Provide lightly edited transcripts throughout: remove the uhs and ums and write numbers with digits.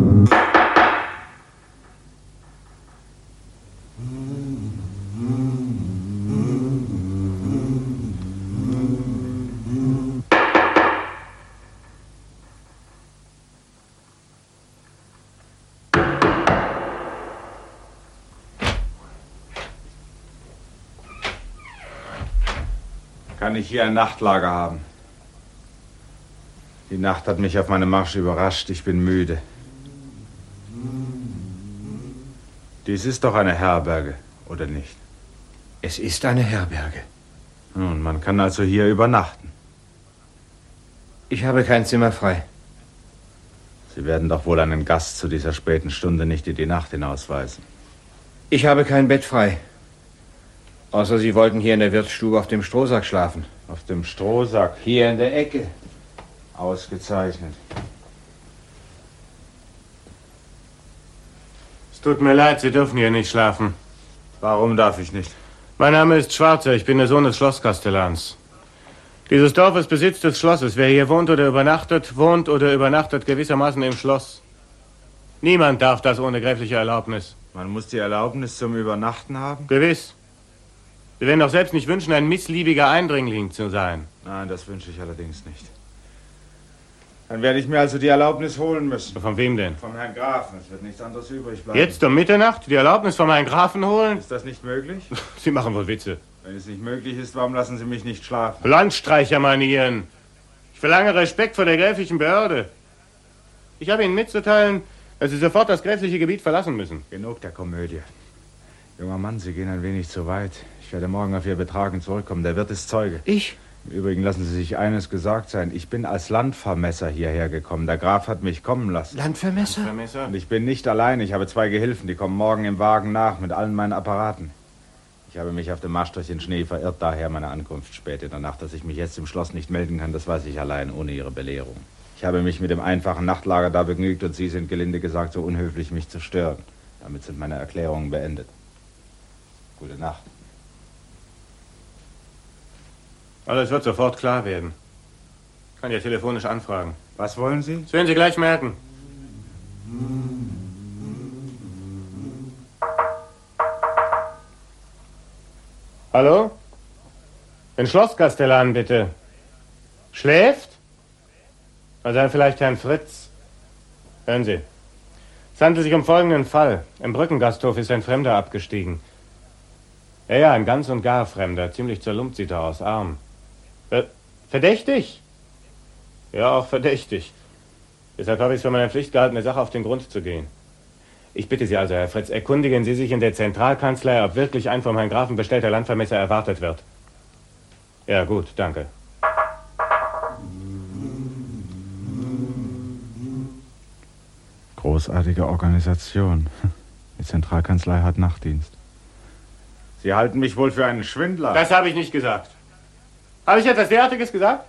Kann ich hier ein Nachtlager haben? Die Nacht hat mich auf meinem Marsch überrascht. Ich bin müde. Dies ist doch eine Herberge, oder nicht? Es ist eine Herberge. Nun, man kann also hier übernachten. Ich habe kein Zimmer frei. Sie werden doch wohl einen Gast zu dieser späten Stunde nicht in die Nacht hinausweisen. Ich habe kein Bett frei. Außer Sie wollten hier in der Wirtsstube auf dem Strohsack schlafen. Auf dem Strohsack? Hier in der Ecke. Ausgezeichnet. Es tut mir leid, Sie dürfen hier nicht schlafen. Warum darf ich nicht? Mein Name ist Schwarzer, ich bin der Sohn des Schlosskastellans. Dieses Dorf ist Besitz des Schlosses. Wer hier wohnt oder übernachtet gewissermaßen im Schloss. Niemand darf das ohne gräfliche Erlaubnis. Man muss die Erlaubnis zum Übernachten haben? Gewiss. Sie werden doch selbst nicht wünschen, ein missliebiger Eindringling zu sein. Nein, das wünsche ich allerdings nicht. Dann werde ich mir also die Erlaubnis holen müssen. Von wem denn? Vom Herrn Grafen. Es wird nichts anderes übrig bleiben. Jetzt um Mitternacht die Erlaubnis vom Herrn Grafen holen? Ist das nicht möglich? Sie machen wohl Witze. Wenn es nicht möglich ist, warum lassen Sie mich nicht schlafen? Landstreichermanieren. Ich verlange Respekt vor der gräflichen Behörde. Ich habe Ihnen mitzuteilen, dass Sie sofort das gräfliche Gebiet verlassen müssen. Genug der Komödie. Junger Mann, Sie gehen ein wenig zu weit. Ich werde morgen auf Ihr Betragen zurückkommen. Der Wirt ist Zeuge. Ich? Im Übrigen lassen Sie sich eines gesagt sein. Ich bin als Landvermesser hierher gekommen. Der Graf hat mich kommen lassen. Landvermesser? Und ich bin nicht allein. Ich habe 2 Gehilfen. Die kommen morgen im Wagen nach mit allen meinen Apparaten. Ich habe mich auf dem Marsch durch den Schnee verirrt. Daher meine Ankunft spät in der Nacht. Dass ich mich jetzt im Schloss nicht melden kann, das weiß ich allein, ohne Ihre Belehrung. Ich habe mich mit dem einfachen Nachtlager da begnügt und Sie sind, gelinde gesagt, so unhöflich, mich zu stören. Damit sind meine Erklärungen beendet. Gute Nacht. Also es wird sofort klar werden. Ich kann ja telefonisch anfragen. Was wollen Sie? Das werden Sie gleich merken. Hallo? Den Schlosskastellan, bitte. Schläft? Also dann vielleicht Herrn Fritz. Hören Sie. Es handelt sich um folgenden Fall. Im Brückengasthof ist ein Fremder abgestiegen. Ja, ein ganz und gar Fremder. Ziemlich zerlumpt sieht er aus, arm. Verdächtig? Ja, auch verdächtig. Deshalb habe ich es für meine Pflicht gehalten, der Sache auf den Grund zu gehen. Ich bitte Sie also, Herr Fritz, erkundigen Sie sich in der Zentralkanzlei, ob wirklich ein vom Herrn Grafen bestellter Landvermesser erwartet wird. Ja, gut, danke. Großartige Organisation. Die Zentralkanzlei hat Nachtdienst. Sie halten mich wohl für einen Schwindler. Das habe ich nicht gesagt. Habe ich etwas derartiges gesagt?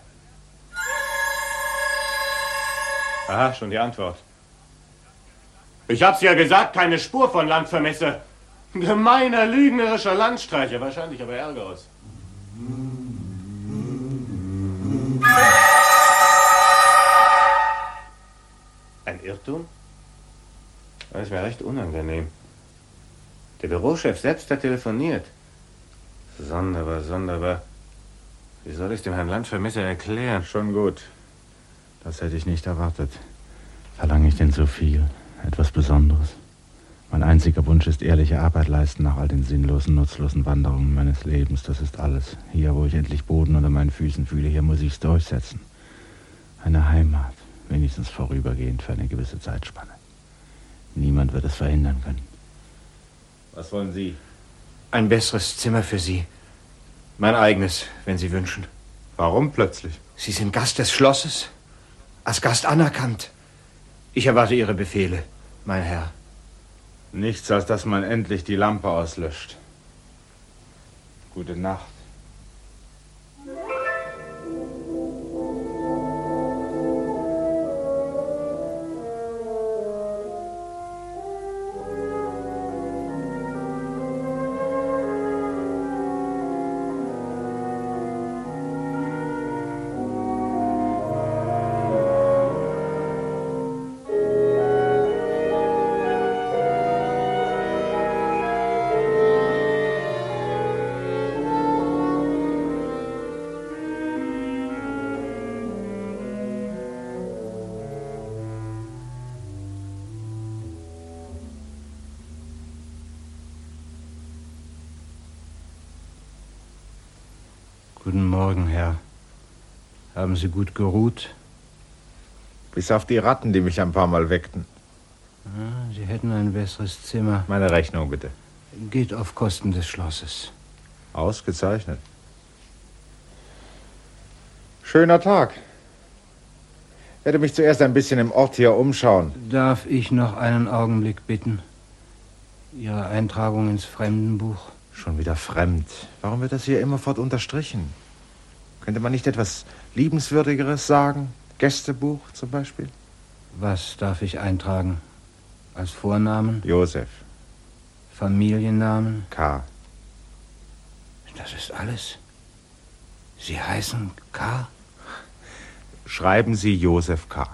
Aha, schon die Antwort. Ich hab's ja gesagt, keine Spur von Landvermesser. Gemeiner, lügnerischer Landstreicher, wahrscheinlich aber Ärgerus. Ein Irrtum? Das ist mir recht unangenehm. Der Bürochef selbst hat telefoniert. Sonderbar, sonderbar. Wie soll ich es dem Herrn Landvermesser erklären? Schon gut. Das hätte ich nicht erwartet. Verlange ich denn so viel? Etwas Besonderes? Mein einziger Wunsch ist ehrliche Arbeit leisten nach all den sinnlosen, nutzlosen Wanderungen meines Lebens. Das ist alles. Hier, wo ich endlich Boden unter meinen Füßen fühle, hier muss ich es durchsetzen. Eine Heimat, wenigstens vorübergehend für eine gewisse Zeitspanne. Niemand wird es verhindern können. Was wollen Sie? Ein besseres Zimmer für Sie. Mein eigenes, wenn Sie wünschen. Warum plötzlich? Sie sind Gast des Schlosses. Als Gast anerkannt. Ich erwarte Ihre Befehle, mein Herr. Nichts, als dass man endlich die Lampe auslöscht. Gute Nacht. Guten Morgen, Herr. Haben Sie gut geruht? Bis auf die Ratten, die mich ein paar Mal weckten. Sie hätten ein besseres Zimmer. Meine Rechnung, bitte. Geht auf Kosten des Schlosses. Ausgezeichnet. Schöner Tag. Ich werde mich zuerst ein bisschen im Ort hier umschauen. Darf ich noch einen Augenblick bitten? Ihre Eintragung ins Fremdenbuch? Schon wieder fremd. Warum wird das hier immerfort unterstrichen? Könnte man nicht etwas Liebenswürdigeres sagen? Gästebuch zum Beispiel? Was darf ich eintragen? Als Vornamen? Josef. Familiennamen? K. Das ist alles? Sie heißen K? Schreiben Sie Josef K.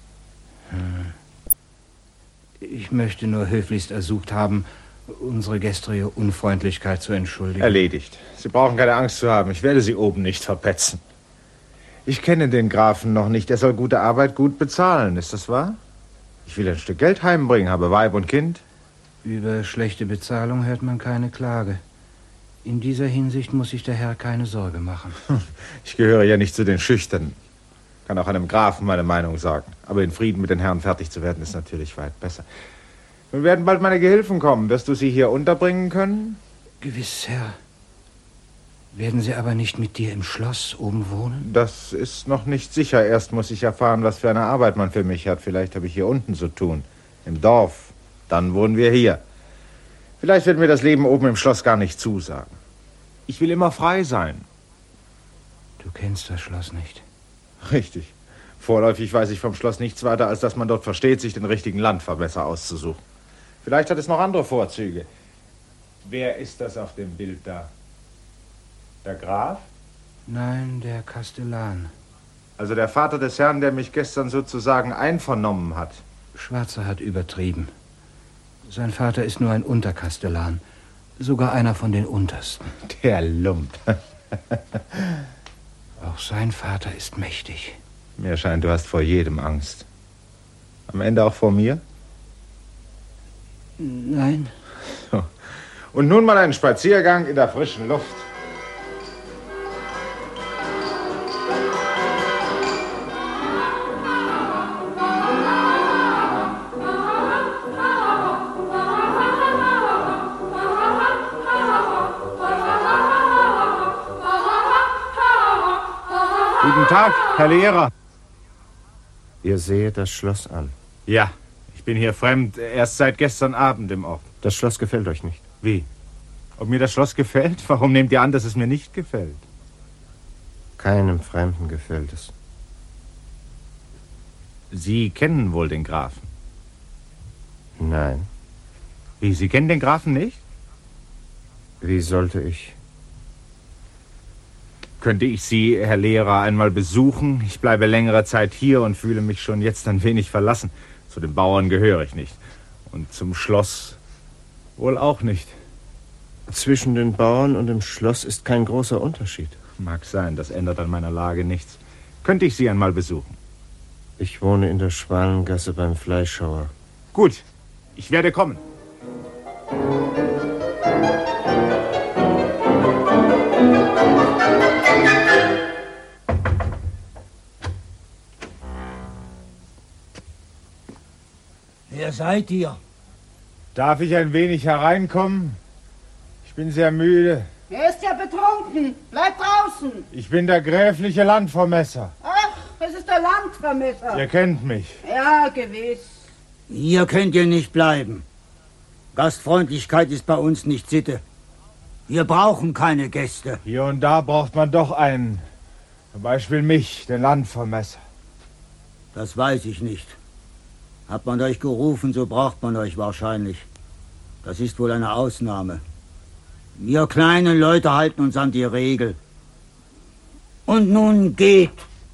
Ich möchte nur höflichst ersucht haben, unsere gestrige Unfreundlichkeit zu entschuldigen. Erledigt. Sie brauchen keine Angst zu haben. Ich werde Sie oben nicht verpetzen. Ich kenne den Grafen noch nicht. Er soll gute Arbeit gut bezahlen. Ist das wahr? Ich will ein Stück Geld heimbringen, habe Weib und Kind. Über schlechte Bezahlung hört man keine Klage. In dieser Hinsicht muss sich der Herr keine Sorge machen. Ich gehöre ja nicht zu den Schüchternen. Kann auch einem Grafen meine Meinung sagen. Aber in Frieden mit den Herren fertig zu werden, ist natürlich weit besser. Nun werden bald meine Gehilfen kommen. Wirst du sie hier unterbringen können? Gewiss, Herr. Werden Sie aber nicht mit dir im Schloss oben wohnen? Das ist noch nicht sicher. Erst muss ich erfahren, was für eine Arbeit man für mich hat. Vielleicht habe ich hier unten zu tun. Im Dorf. Dann wohnen wir hier. Vielleicht wird mir das Leben oben im Schloss gar nicht zusagen. Ich will immer frei sein. Du kennst das Schloss nicht. Richtig. Vorläufig weiß ich vom Schloss nichts weiter, als dass man dort versteht, sich den richtigen Landvermesser auszusuchen. Vielleicht hat es noch andere Vorzüge. Wer ist das auf dem Bild da? Der Graf? Nein, der Kastellan. Also der Vater des Herrn, der mich gestern sozusagen einvernommen hat. Schwarzer hat übertrieben. Sein Vater ist nur ein Unterkastellan. Sogar einer von den Untersten. Der Lump. Auch sein Vater ist mächtig. Mir scheint, du hast vor jedem Angst. Am Ende auch vor mir? Nein. So. Und nun mal einen Spaziergang in der frischen Luft. Guten Tag, Herr Lehrer. Ihr seht das Schloss an. Ja, ich bin hier fremd, erst seit gestern Abend im Ort. Das Schloss gefällt euch nicht. Wie? Ob mir das Schloss gefällt? Warum nehmt ihr an, dass es mir nicht gefällt? Keinem Fremden gefällt es. Sie kennen wohl den Grafen? Nein. Wie, Sie kennen den Grafen nicht? Wie sollte ich? Könnte ich Sie, Herr Lehrer, einmal besuchen? Ich bleibe längere Zeit hier und fühle mich schon jetzt ein wenig verlassen. Zu den Bauern gehöre ich nicht. Und zum Schloss wohl auch nicht. Zwischen den Bauern und dem Schloss ist kein großer Unterschied. Mag sein, das ändert an meiner Lage nichts. Könnte ich Sie einmal besuchen? Ich wohne in der Schwanengasse beim Fleischhauer. Gut, ich werde kommen. Wer seid ihr? Darf ich ein wenig hereinkommen? Ich bin sehr müde. Er ist ja betrunken. Bleib draußen. Ich bin der gräfliche Landvermesser. Ach, es ist der Landvermesser. Ihr kennt mich. Ja, gewiss. Hier könnt ihr nicht bleiben. Gastfreundlichkeit ist bei uns nicht Sitte. Wir brauchen keine Gäste. Hier und da braucht man doch einen. Zum Beispiel mich, den Landvermesser. Das weiß ich nicht. Hat man euch gerufen, so braucht man euch wahrscheinlich. Das ist wohl eine Ausnahme. Wir kleinen Leute halten uns an die Regel. Und nun geht.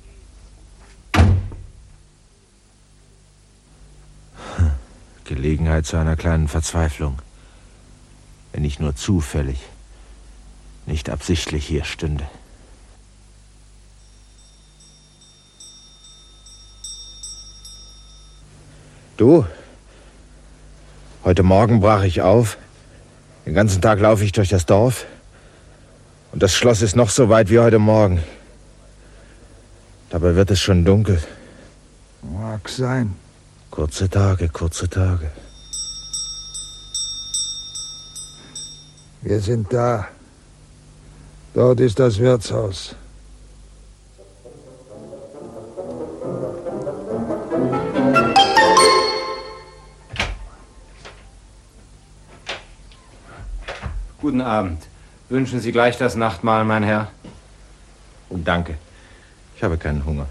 Gelegenheit zu einer kleinen Verzweiflung. Wenn ich nur zufällig, nicht absichtlich hier stünde. Du, heute Morgen brach ich auf. Den ganzen Tag laufe ich durch das Dorf. Und das Schloss ist noch so weit wie heute Morgen. Dabei wird es schon dunkel. Mag sein. Kurze Tage, kurze Tage. Wir sind da. Dort ist das Wirtshaus. Guten Abend. Wünschen Sie gleich das Nachtmahl, mein Herr? Oh, danke. Ich habe keinen Hunger.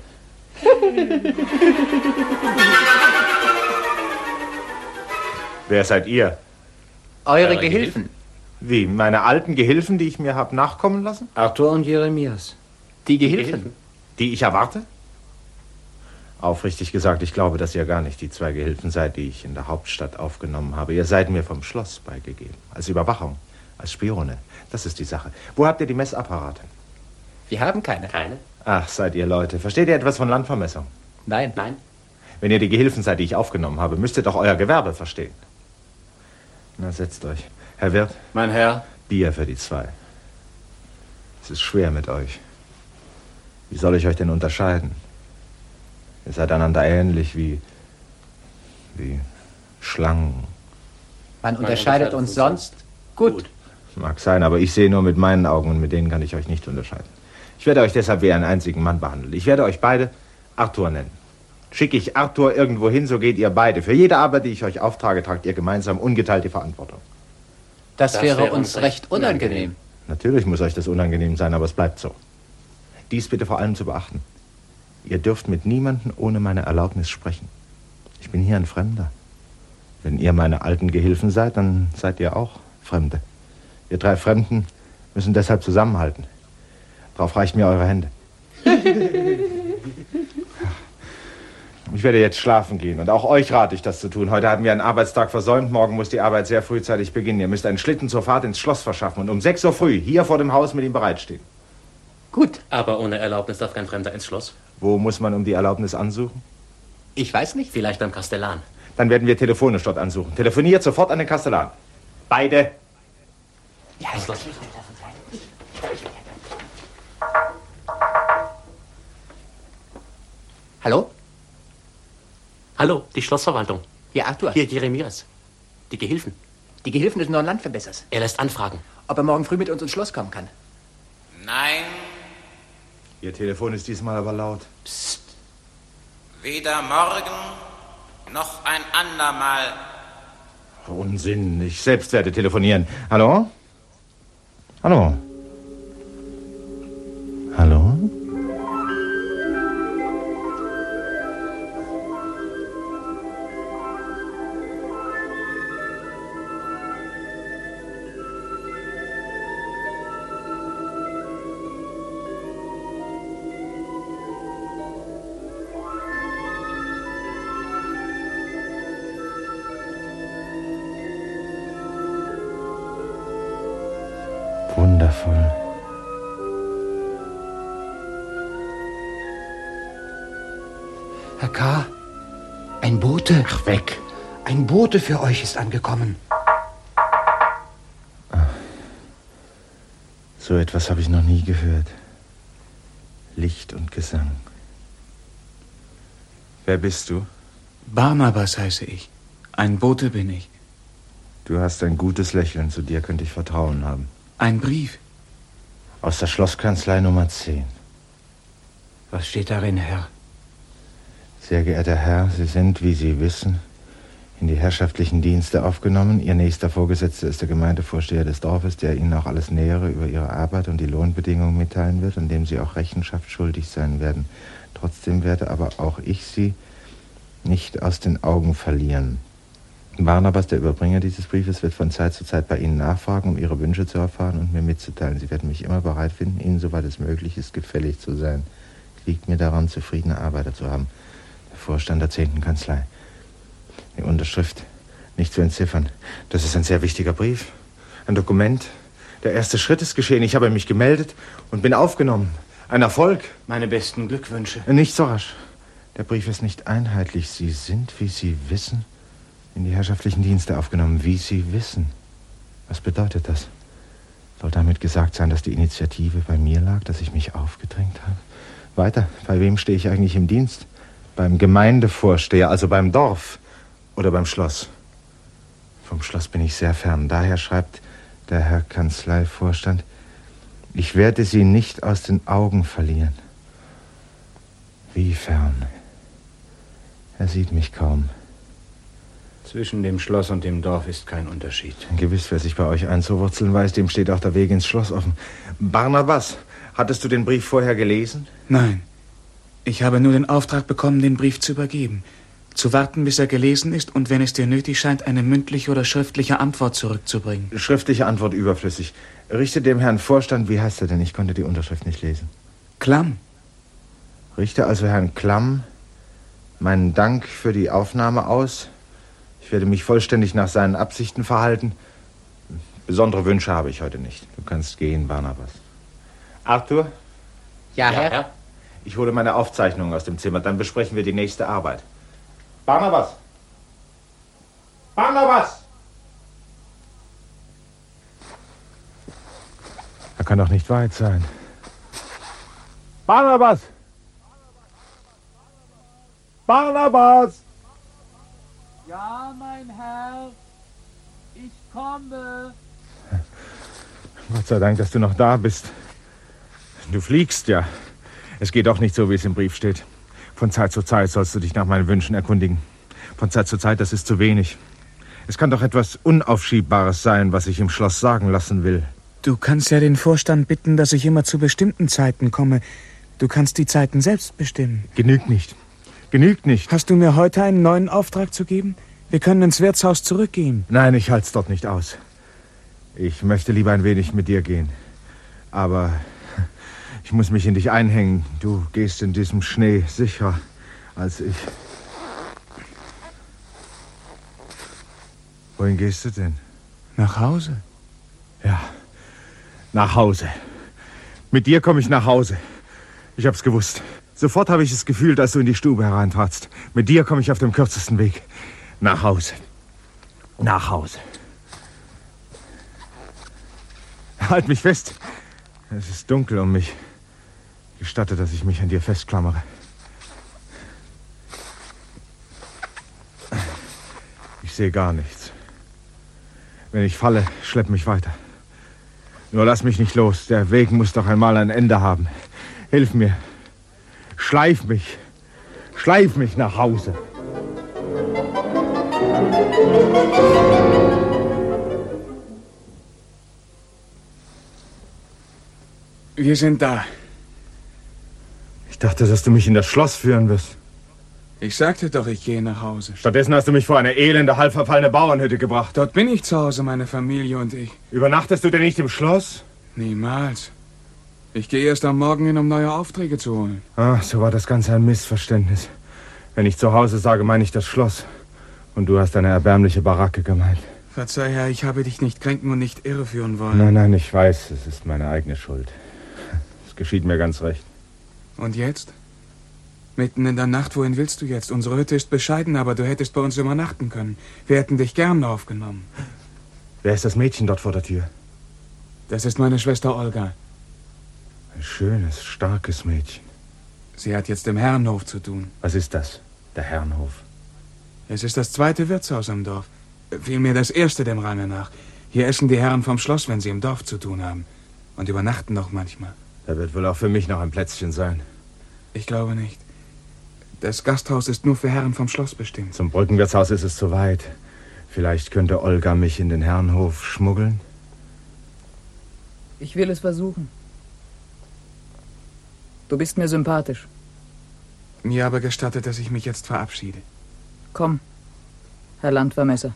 Wer seid ihr? Eure Gehilfen. Wie, meine alten Gehilfen, die ich mir habe nachkommen lassen? Arthur und Jeremias. Die Gehilfen. Die ich erwarte? Aufrichtig gesagt, ich glaube, dass ihr gar nicht die 2 Gehilfen seid, die ich in der Hauptstadt aufgenommen habe. Ihr seid mir vom Schloss beigegeben. Als Überwachung, als Spione. Das ist die Sache. Wo habt ihr die Messapparate? Wir haben keine. Ach, seid ihr Leute. Versteht ihr etwas von Landvermessung? Nein. Wenn ihr die Gehilfen seid, die ich aufgenommen habe, müsst ihr doch euer Gewerbe verstehen. Na, setzt euch. Herr Wirt? Mein Herr? Bier für die 2. Es ist schwer mit euch. Wie soll ich euch denn unterscheiden? Ihr seid einander ähnlich wie Schlangen. Man unterscheidet uns sonst gut. Mag sein, aber ich sehe nur mit meinen Augen und mit denen kann ich euch nicht unterscheiden. Ich werde euch deshalb wie einen einzigen Mann behandeln. Ich werde euch beide Arthur nennen. Schicke ich Arthur irgendwo hin, so geht ihr beide. Für jede Arbeit, die ich euch auftrage, tragt ihr gemeinsam ungeteilt die Verantwortung. Das wäre uns recht unangenehm. Natürlich muss euch das unangenehm sein, aber es bleibt so. Dies bitte vor allem zu beachten. Ihr dürft mit niemandem ohne meine Erlaubnis sprechen. Ich bin hier ein Fremder. Wenn ihr meine alten Gehilfen seid, dann seid ihr auch Fremde. Ihr 3 Fremden müssen deshalb zusammenhalten. Darauf reicht mir eure Hände. Ich werde jetzt schlafen gehen und auch euch rate ich, das zu tun. Heute hatten wir einen Arbeitstag versäumt, morgen muss die Arbeit sehr frühzeitig beginnen. Ihr müsst einen Schlitten zur Fahrt ins Schloss verschaffen und um 6 Uhr früh hier vor dem Haus mit ihm bereitstehen. Gut. Aber ohne Erlaubnis darf kein Fremder ins Schloss. Wo muss man um die Erlaubnis ansuchen? Ich weiß nicht. Vielleicht beim Kastellan. Dann werden wir telefonisch dort ansuchen. Telefoniert sofort an den Kastellan. Beide. Ja, Schloss. Hallo? Hallo, die Schlossverwaltung. Hier, Arthur. Hier, Jeremias. Die Gehilfen. Die Gehilfen des neuen Landverbessers. Er lässt anfragen. Ob er morgen früh mit uns ins Schloss kommen kann. Nein. Ihr Telefon ist diesmal aber laut. Psst. Weder morgen noch ein andermal. Unsinn, ich selbst werde telefonieren. Hallo? Hallo? Hallo? Wundervoll. Herr K., ein Bote. Ach, weg. Ein Bote für euch ist angekommen. So etwas habe ich noch nie gehört. Licht und Gesang. Wer bist du? Barnabas heiße ich. Ein Bote bin ich. Du hast ein gutes Lächeln, zu dir könnte ich Vertrauen haben. Ein Brief. Aus der Schlosskanzlei Nummer 10. Was steht darin, Herr? Sehr geehrter Herr, Sie sind, wie Sie wissen, in die herrschaftlichen Dienste aufgenommen. Ihr nächster Vorgesetzter ist der Gemeindevorsteher des Dorfes, der Ihnen auch alles Nähere über Ihre Arbeit und die Lohnbedingungen mitteilen wird, an dem Sie auch Rechenschaft schuldig sein werden. Trotzdem werde aber auch ich Sie nicht aus den Augen verlieren. Barnabas, der Überbringer dieses Briefes, wird von Zeit zu Zeit bei Ihnen nachfragen, um Ihre Wünsche zu erfahren und mir mitzuteilen. Sie werden mich immer bereit finden, Ihnen, soweit es möglich ist, gefällig zu sein. Es liegt mir daran, zufriedene Arbeiter zu haben. Der Vorstand der 10. Kanzlei. Die Unterschrift nicht zu entziffern. Das ist ein sehr wichtiger Brief. Ein Dokument. Der erste Schritt ist geschehen. Ich habe mich gemeldet und bin aufgenommen. Ein Erfolg. Meine besten Glückwünsche. Nicht so rasch. Der Brief ist nicht einheitlich. Sie sind, wie Sie wissen, in die herrschaftlichen Dienste aufgenommen. Wie Sie wissen. Was bedeutet das? Soll damit gesagt sein, dass die Initiative bei mir lag, dass ich mich aufgedrängt habe? Weiter, bei wem stehe ich eigentlich im Dienst? Beim Gemeindevorsteher, also beim Dorf oder beim Schloss? Vom Schloss bin ich sehr fern. Daher schreibt der Herr Kanzleivorstand, ich werde Sie nicht aus den Augen verlieren. Wie fern? Er sieht mich kaum. Zwischen dem Schloss und dem Dorf ist kein Unterschied. Gewiss, wer sich bei euch einzuwurzeln weiß, dem steht auch der Weg ins Schloss offen. Barnabas, hattest du den Brief vorher gelesen? Nein. Ich habe nur den Auftrag bekommen, den Brief zu übergeben. Zu warten, bis er gelesen ist und, wenn es dir nötig scheint, eine mündliche oder schriftliche Antwort zurückzubringen. Schriftliche Antwort überflüssig. Richte dem Herrn Vorstand, wie heißt er denn? Ich konnte die Unterschrift nicht lesen. Klamm. Richte also Herrn Klamm meinen Dank für die Aufnahme aus. Ich werde mich vollständig nach seinen Absichten verhalten. Besondere Wünsche habe ich heute nicht. Du kannst gehen, Barnabas. Arthur? Ja, Herr? Ich hole meine Aufzeichnungen aus dem Zimmer, dann besprechen wir die nächste Arbeit. Barnabas! Barnabas! Er kann doch nicht weit sein. Barnabas! Barnabas! Ja, mein Herr, ich komme. Gott sei Dank, dass du noch da bist. Du fliegst ja. Es geht auch nicht so, wie es im Brief steht. Von Zeit zu Zeit sollst du dich nach meinen Wünschen erkundigen. Von Zeit zu Zeit, das ist zu wenig. Es kann doch etwas Unaufschiebbares sein, was ich im Schloss sagen lassen will. Du kannst ja den Vorstand bitten, dass ich immer zu bestimmten Zeiten komme. Du kannst die Zeiten selbst bestimmen. Genügt nicht. Genügt nicht. Hast du mir heute einen neuen Auftrag zu geben? Wir können ins Wirtshaus zurückgehen. Nein, ich halte es dort nicht aus. Ich möchte lieber ein wenig mit dir gehen. Aber ich muss mich in dich einhängen. Du gehst in diesem Schnee sicherer als ich. Wohin gehst du denn? Nach Hause. Ja, nach Hause. Mit dir komme ich nach Hause. Ich hab's gewusst. Sofort habe ich es gefühlt, als du in die Stube hereintratst. Mit dir komme ich auf dem kürzesten Weg. Nach Hause. Nach Hause. Halt mich fest. Es ist dunkel um mich. Gestatte, dass ich mich an dir festklammere. Ich sehe gar nichts. Wenn ich falle, schlepp mich weiter. Nur lass mich nicht los. Der Weg muss doch einmal ein Ende haben. Hilf mir. Schleif mich nach Hause. Wir sind da. Ich dachte, dass du mich in das Schloss führen wirst. Ich sagte doch, ich gehe nach Hause. Stattdessen hast du mich vor eine elende, halb verfallene Bauernhütte gebracht. Dort bin ich zu Hause, meine Familie und ich. Übernachtest du denn nicht im Schloss? Niemals. Ich gehe erst am Morgen hin, um neue Aufträge zu holen. Ach, so war das Ganze ein Missverständnis. Wenn ich zu Hause sage, meine ich das Schloss. Und du hast eine erbärmliche Baracke gemeint. Verzeih, Herr, ich habe dich nicht kränken und nicht irreführen wollen. Nein, ich weiß, es ist meine eigene Schuld. Es geschieht mir ganz recht. Und jetzt? Mitten in der Nacht, wohin willst du jetzt? Unsere Hütte ist bescheiden, aber du hättest bei uns übernachten können. Wir hätten dich gern aufgenommen. Wer ist das Mädchen dort vor der Tür? Das ist meine Schwester Olga. Ein schönes, starkes Mädchen. Sie hat jetzt im Herrenhof zu tun. Was ist das, der Herrenhof? Es ist das zweite Wirtshaus im Dorf. Vielmehr das erste dem Range nach. Hier essen die Herren vom Schloss, wenn sie im Dorf zu tun haben. Und übernachten noch manchmal. Da wird wohl auch für mich noch ein Plätzchen sein. Ich glaube nicht. Das Gasthaus ist nur für Herren vom Schloss bestimmt. Zum Brückenwirtshaus ist es zu weit. Vielleicht könnte Olga mich in den Herrenhof schmuggeln? Ich will es versuchen. Du bist mir sympathisch. Mir aber gestattet, dass ich mich jetzt verabschiede. Komm, Herr Landvermesser.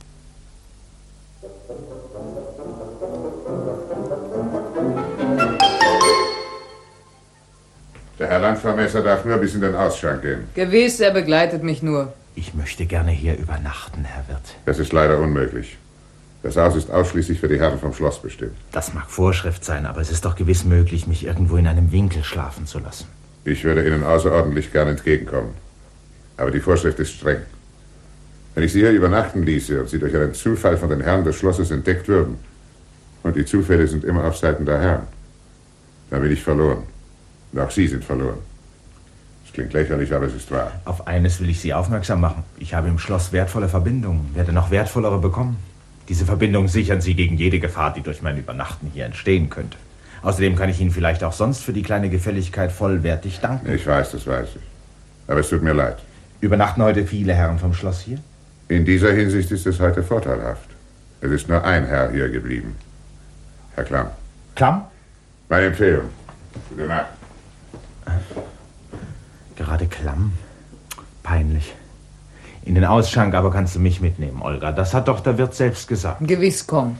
Der Herr Landvermesser darf nur bis in den Ausschank gehen. Gewiss, er begleitet mich nur. Ich möchte gerne hier übernachten, Herr Wirt. Das ist leider unmöglich. Das Haus ist ausschließlich für die Herren vom Schloss bestimmt. Das mag Vorschrift sein, aber es ist doch gewiss möglich, mich irgendwo in einem Winkel schlafen zu lassen. Ich würde Ihnen außerordentlich gern entgegenkommen. Aber die Vorschrift ist streng. Wenn ich Sie hier übernachten ließe und Sie durch einen Zufall von den Herren des Schlosses entdeckt würden, Und die Zufälle sind immer auf Seiten der Herren. Da bin ich verloren. Und auch Sie sind verloren. Das klingt lächerlich, aber es ist wahr. Auf eines will ich Sie aufmerksam machen. Ich habe im Schloss wertvolle Verbindungen, werde noch wertvollere bekommen. Diese Verbindungen sichern Sie gegen jede Gefahr, die durch mein Übernachten hier entstehen könnte. Außerdem kann ich Ihnen vielleicht auch sonst für die kleine Gefälligkeit vollwertig danken. Ich weiß, das weiß ich. Aber es tut mir leid. Übernachten heute viele Herren vom Schloss hier? In dieser Hinsicht ist es heute vorteilhaft. Es ist nur ein Herr hier geblieben. Herr Klamm. Klamm? Meine Empfehlung. Gute Nacht. Gerade Klamm? Peinlich. In den Ausschank aber kannst du mich mitnehmen, Olga. Das hat doch der Wirt selbst gesagt. Gewiss, komm.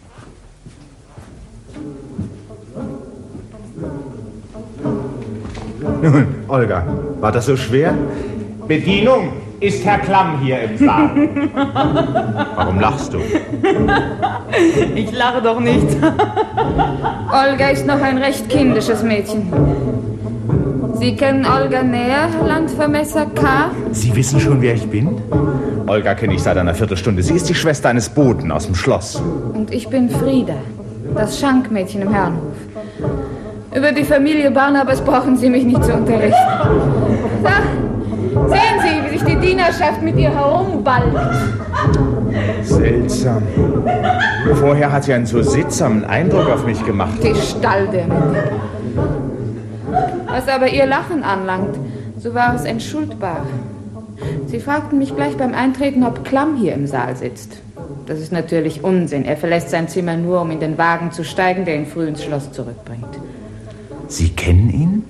Nun, Olga, war das so schwer? Bedienung, ist Herr Klamm hier im Saal? Warum lachst du? Ich lache doch nicht. Olga ist noch ein recht kindisches Mädchen. Sie kennen Olga näher, Herr Landvermesser K.? Sie wissen schon, wer ich bin? Olga kenne ich seit einer Viertelstunde. Sie ist die Schwester eines Boten aus dem Schloss. Und ich bin Frieda, das Schankmädchen im Herrenhof. Über die Familie Barnabas brauchen Sie mich nicht zu unterrichten. Da, sehen Sie, wie sich die Dienerschaft mit ihr herumballt. Seltsam. Vorher hat sie einen so sittsamen Eindruck auf mich gemacht. Die Stalldämon. Was aber ihr Lachen anlangt, so war es entschuldbar. Sie fragten mich gleich beim Eintreten, ob Klamm hier im Saal sitzt. Das ist natürlich Unsinn. Er verlässt sein Zimmer nur, um in den Wagen zu steigen, der ihn früh ins Schloss zurückbringt. Sie kennen ihn?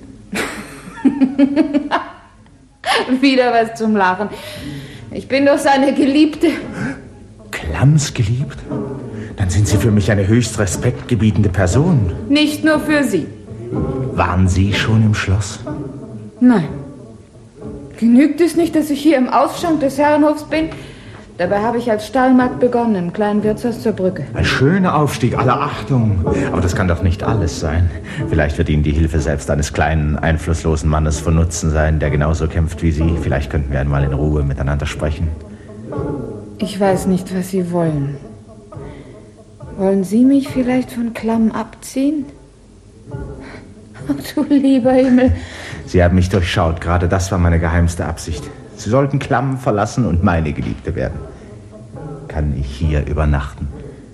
Wieder was zum Lachen. Ich bin doch seine Geliebte. Klamms geliebt? Dann sind Sie für mich eine höchst respektgebietende Person. Nicht nur für Sie. Waren Sie schon im Schloss? Nein. Genügt es nicht, dass ich hier im Ausschank des Herrenhofs bin? Dabei habe ich als Stallmagd begonnen, im kleinen Wirtshaus zur Brücke. Ein schöner Aufstieg, aller Achtung. Aber das kann doch nicht alles sein. Vielleicht wird Ihnen die Hilfe selbst eines kleinen, einflusslosen Mannes von Nutzen sein, der genauso kämpft wie Sie. Vielleicht könnten wir einmal in Ruhe miteinander sprechen. Ich weiß nicht, was Sie wollen. Wollen Sie mich vielleicht von Klamm abziehen? Oh, du lieber Himmel. Sie haben mich durchschaut. Gerade das war meine geheimste Absicht. Sie sollten Klamm verlassen und meine Geliebte werden. Kann ich hier übernachten?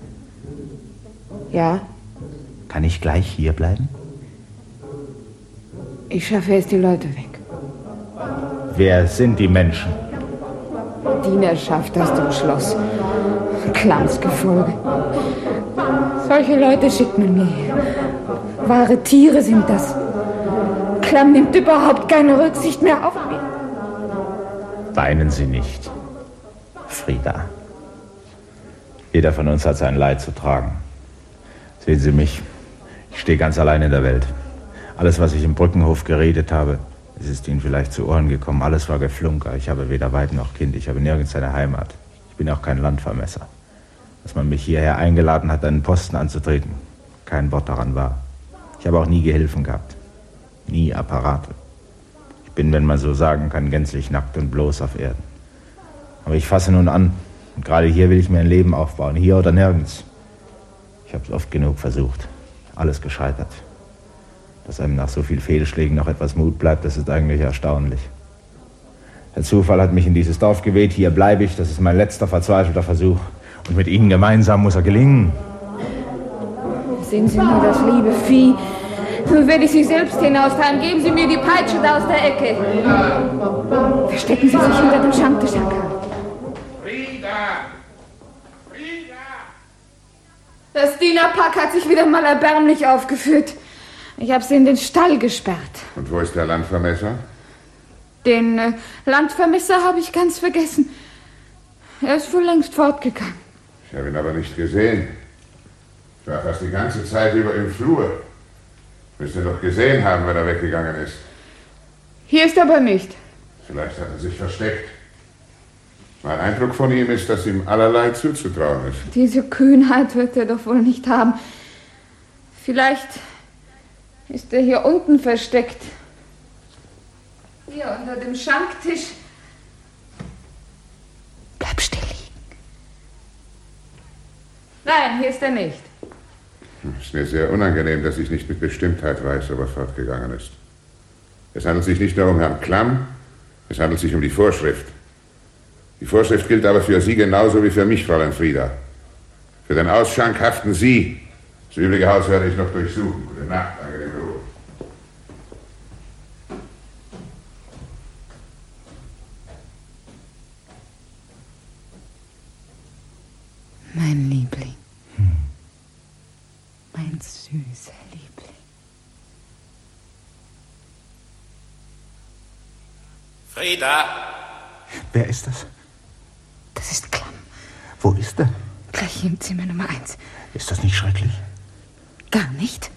Ja. Kann ich gleich hier bleiben? Ich schaffe erst die Leute weg. Wer sind die Menschen? Dienerschaft aus dem Schloss. Klamms Gefolge. Solche Leute schickt man mir her. Wahre Tiere sind das. Klamm nimmt überhaupt keine Rücksicht mehr auf mich. Weinen Sie nicht, Frieda. Jeder von uns hat sein Leid zu tragen. Sehen Sie mich, ich stehe ganz allein in der Welt. Alles, was ich im Brückenhof geredet habe, es ist Ihnen vielleicht zu Ohren gekommen, alles war Geflunker. Ich habe weder Weib noch Kind, ich habe nirgends eine Heimat. Ich bin auch kein Landvermesser. Dass man mich hierher eingeladen hat, einen Posten anzutreten, kein Wort daran war. Ich habe auch nie Gehilfen gehabt, nie Apparate. Ich bin, wenn man so sagen kann, gänzlich nackt und bloß auf Erden. Aber ich fasse nun an, und gerade hier will ich mir ein Leben aufbauen, hier oder nirgends. Ich habe es oft genug versucht, alles gescheitert. Dass einem nach so vielen Fehlschlägen noch etwas Mut bleibt, das ist eigentlich erstaunlich. Der Zufall hat mich in dieses Dorf geweht, hier bleibe ich, das ist mein letzter verzweifelter Versuch. Und mit Ihnen gemeinsam muss er gelingen. Sehen Sie nur das liebe Vieh. Nun werde ich Sie selbst hinaustreiben. Geben Sie mir die Peitsche da aus der Ecke. Verstecken Sie sich hinter dem Schanktisch, Herr Karl. Frieda! Das Dienerpack hat sich wieder mal erbärmlich aufgeführt. Ich habe sie in den Stall gesperrt. Und wo ist der Landvermesser? Den Landvermesser habe ich ganz vergessen. Er ist wohl längst fortgegangen. Ich habe ihn aber nicht gesehen. Ich war fast die ganze Zeit über im Flur. Müsst ihr doch gesehen haben, wenn er weggegangen ist. Hier ist er aber nicht. Vielleicht hat er sich versteckt. Mein Eindruck von ihm ist, dass ihm allerlei zuzutrauen ist. Diese Kühnheit wird er doch wohl nicht haben. Vielleicht ist er hier unten versteckt. Hier unter dem Schanktisch. Bleib still liegen. Nein, hier ist er nicht. Es ist mir sehr unangenehm, dass ich nicht mit Bestimmtheit weiß, ob er fortgegangen ist. Es handelt sich nicht nur um Herrn Klamm, es handelt sich um die Vorschrift. Die Vorschrift gilt aber für Sie genauso wie für mich, Fräulein Frieda. Für den Ausschank haften Sie. Das übrige Haus werde ich noch durchsuchen. Gute Nacht, angenehme Ruhe. Mein Liebling. Mein süßer Liebling. Frieda! Wer ist das? Das ist Klamm. Wo ist er? Gleich hier im Zimmer Nummer 1. Ist das nicht schrecklich? Gar nicht.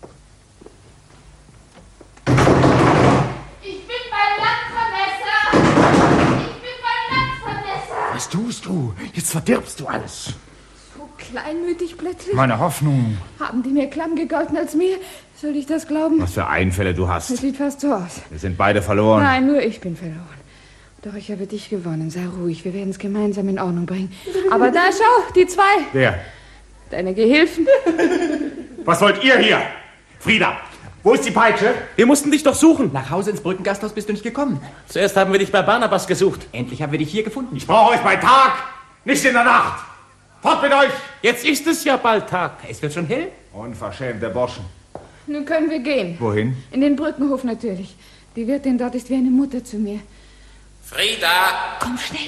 Ich bin beim Landvermesser! Ich bin beim Landvermesser! Was tust du? Jetzt verdirbst du alles. So kleinmütig plötzlich. Meine Hoffnung. Haben die mehr Klamm gegolten als mir? Soll ich das glauben? Was für Einfälle du hast. Das sieht fast so aus. Wir sind beide verloren. Nein, nur ich bin verloren. Doch ich habe dich gewonnen. Sei ruhig, wir werden es gemeinsam in Ordnung bringen. Aber da, schau, die 2. Wer? Deine Gehilfen. Was wollt ihr hier? Frieda, wo ist die Peitsche? Wir mussten dich doch suchen. Nach Hause ins Brückengasthaus bist du nicht gekommen. Zuerst haben wir dich bei Barnabas gesucht. Endlich haben wir dich hier gefunden. Ich brauche euch bei Tag, nicht in der Nacht. Fort mit euch! Jetzt ist es ja bald Tag. Es wird schon hell. Unverschämte Burschen. Nun können wir gehen. Wohin? In den Brückenhof natürlich. Die Wirtin dort ist wie eine Mutter zu mir. Frieda! Komm schnell.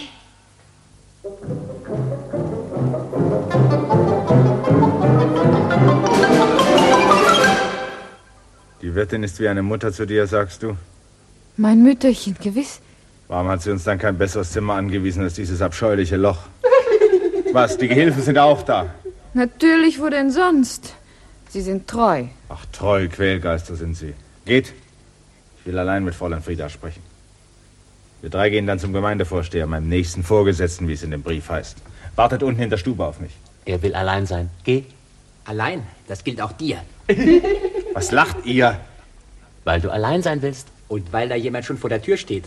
Die Wirtin ist wie eine Mutter zu dir, sagst du? Mein Mütterchen, gewiss. Warum hat sie uns dann kein besseres Zimmer angewiesen als dieses abscheuliche Loch? Was, die Gehilfen sind auch da? Natürlich, wo denn sonst? Sie sind treu. Ach, treu, Quälgeister sind sie. Geht. Ich will allein mit Fräulein Frieda sprechen. Wir 3 gehen dann zum Gemeindevorsteher, meinem nächsten Vorgesetzten, wie es in dem Brief heißt. Wartet unten in der Stube auf mich. Er will allein sein. Geh. Allein? Das gilt auch dir. Was lacht ihr? Weil du allein sein willst. Und weil da jemand schon vor der Tür steht.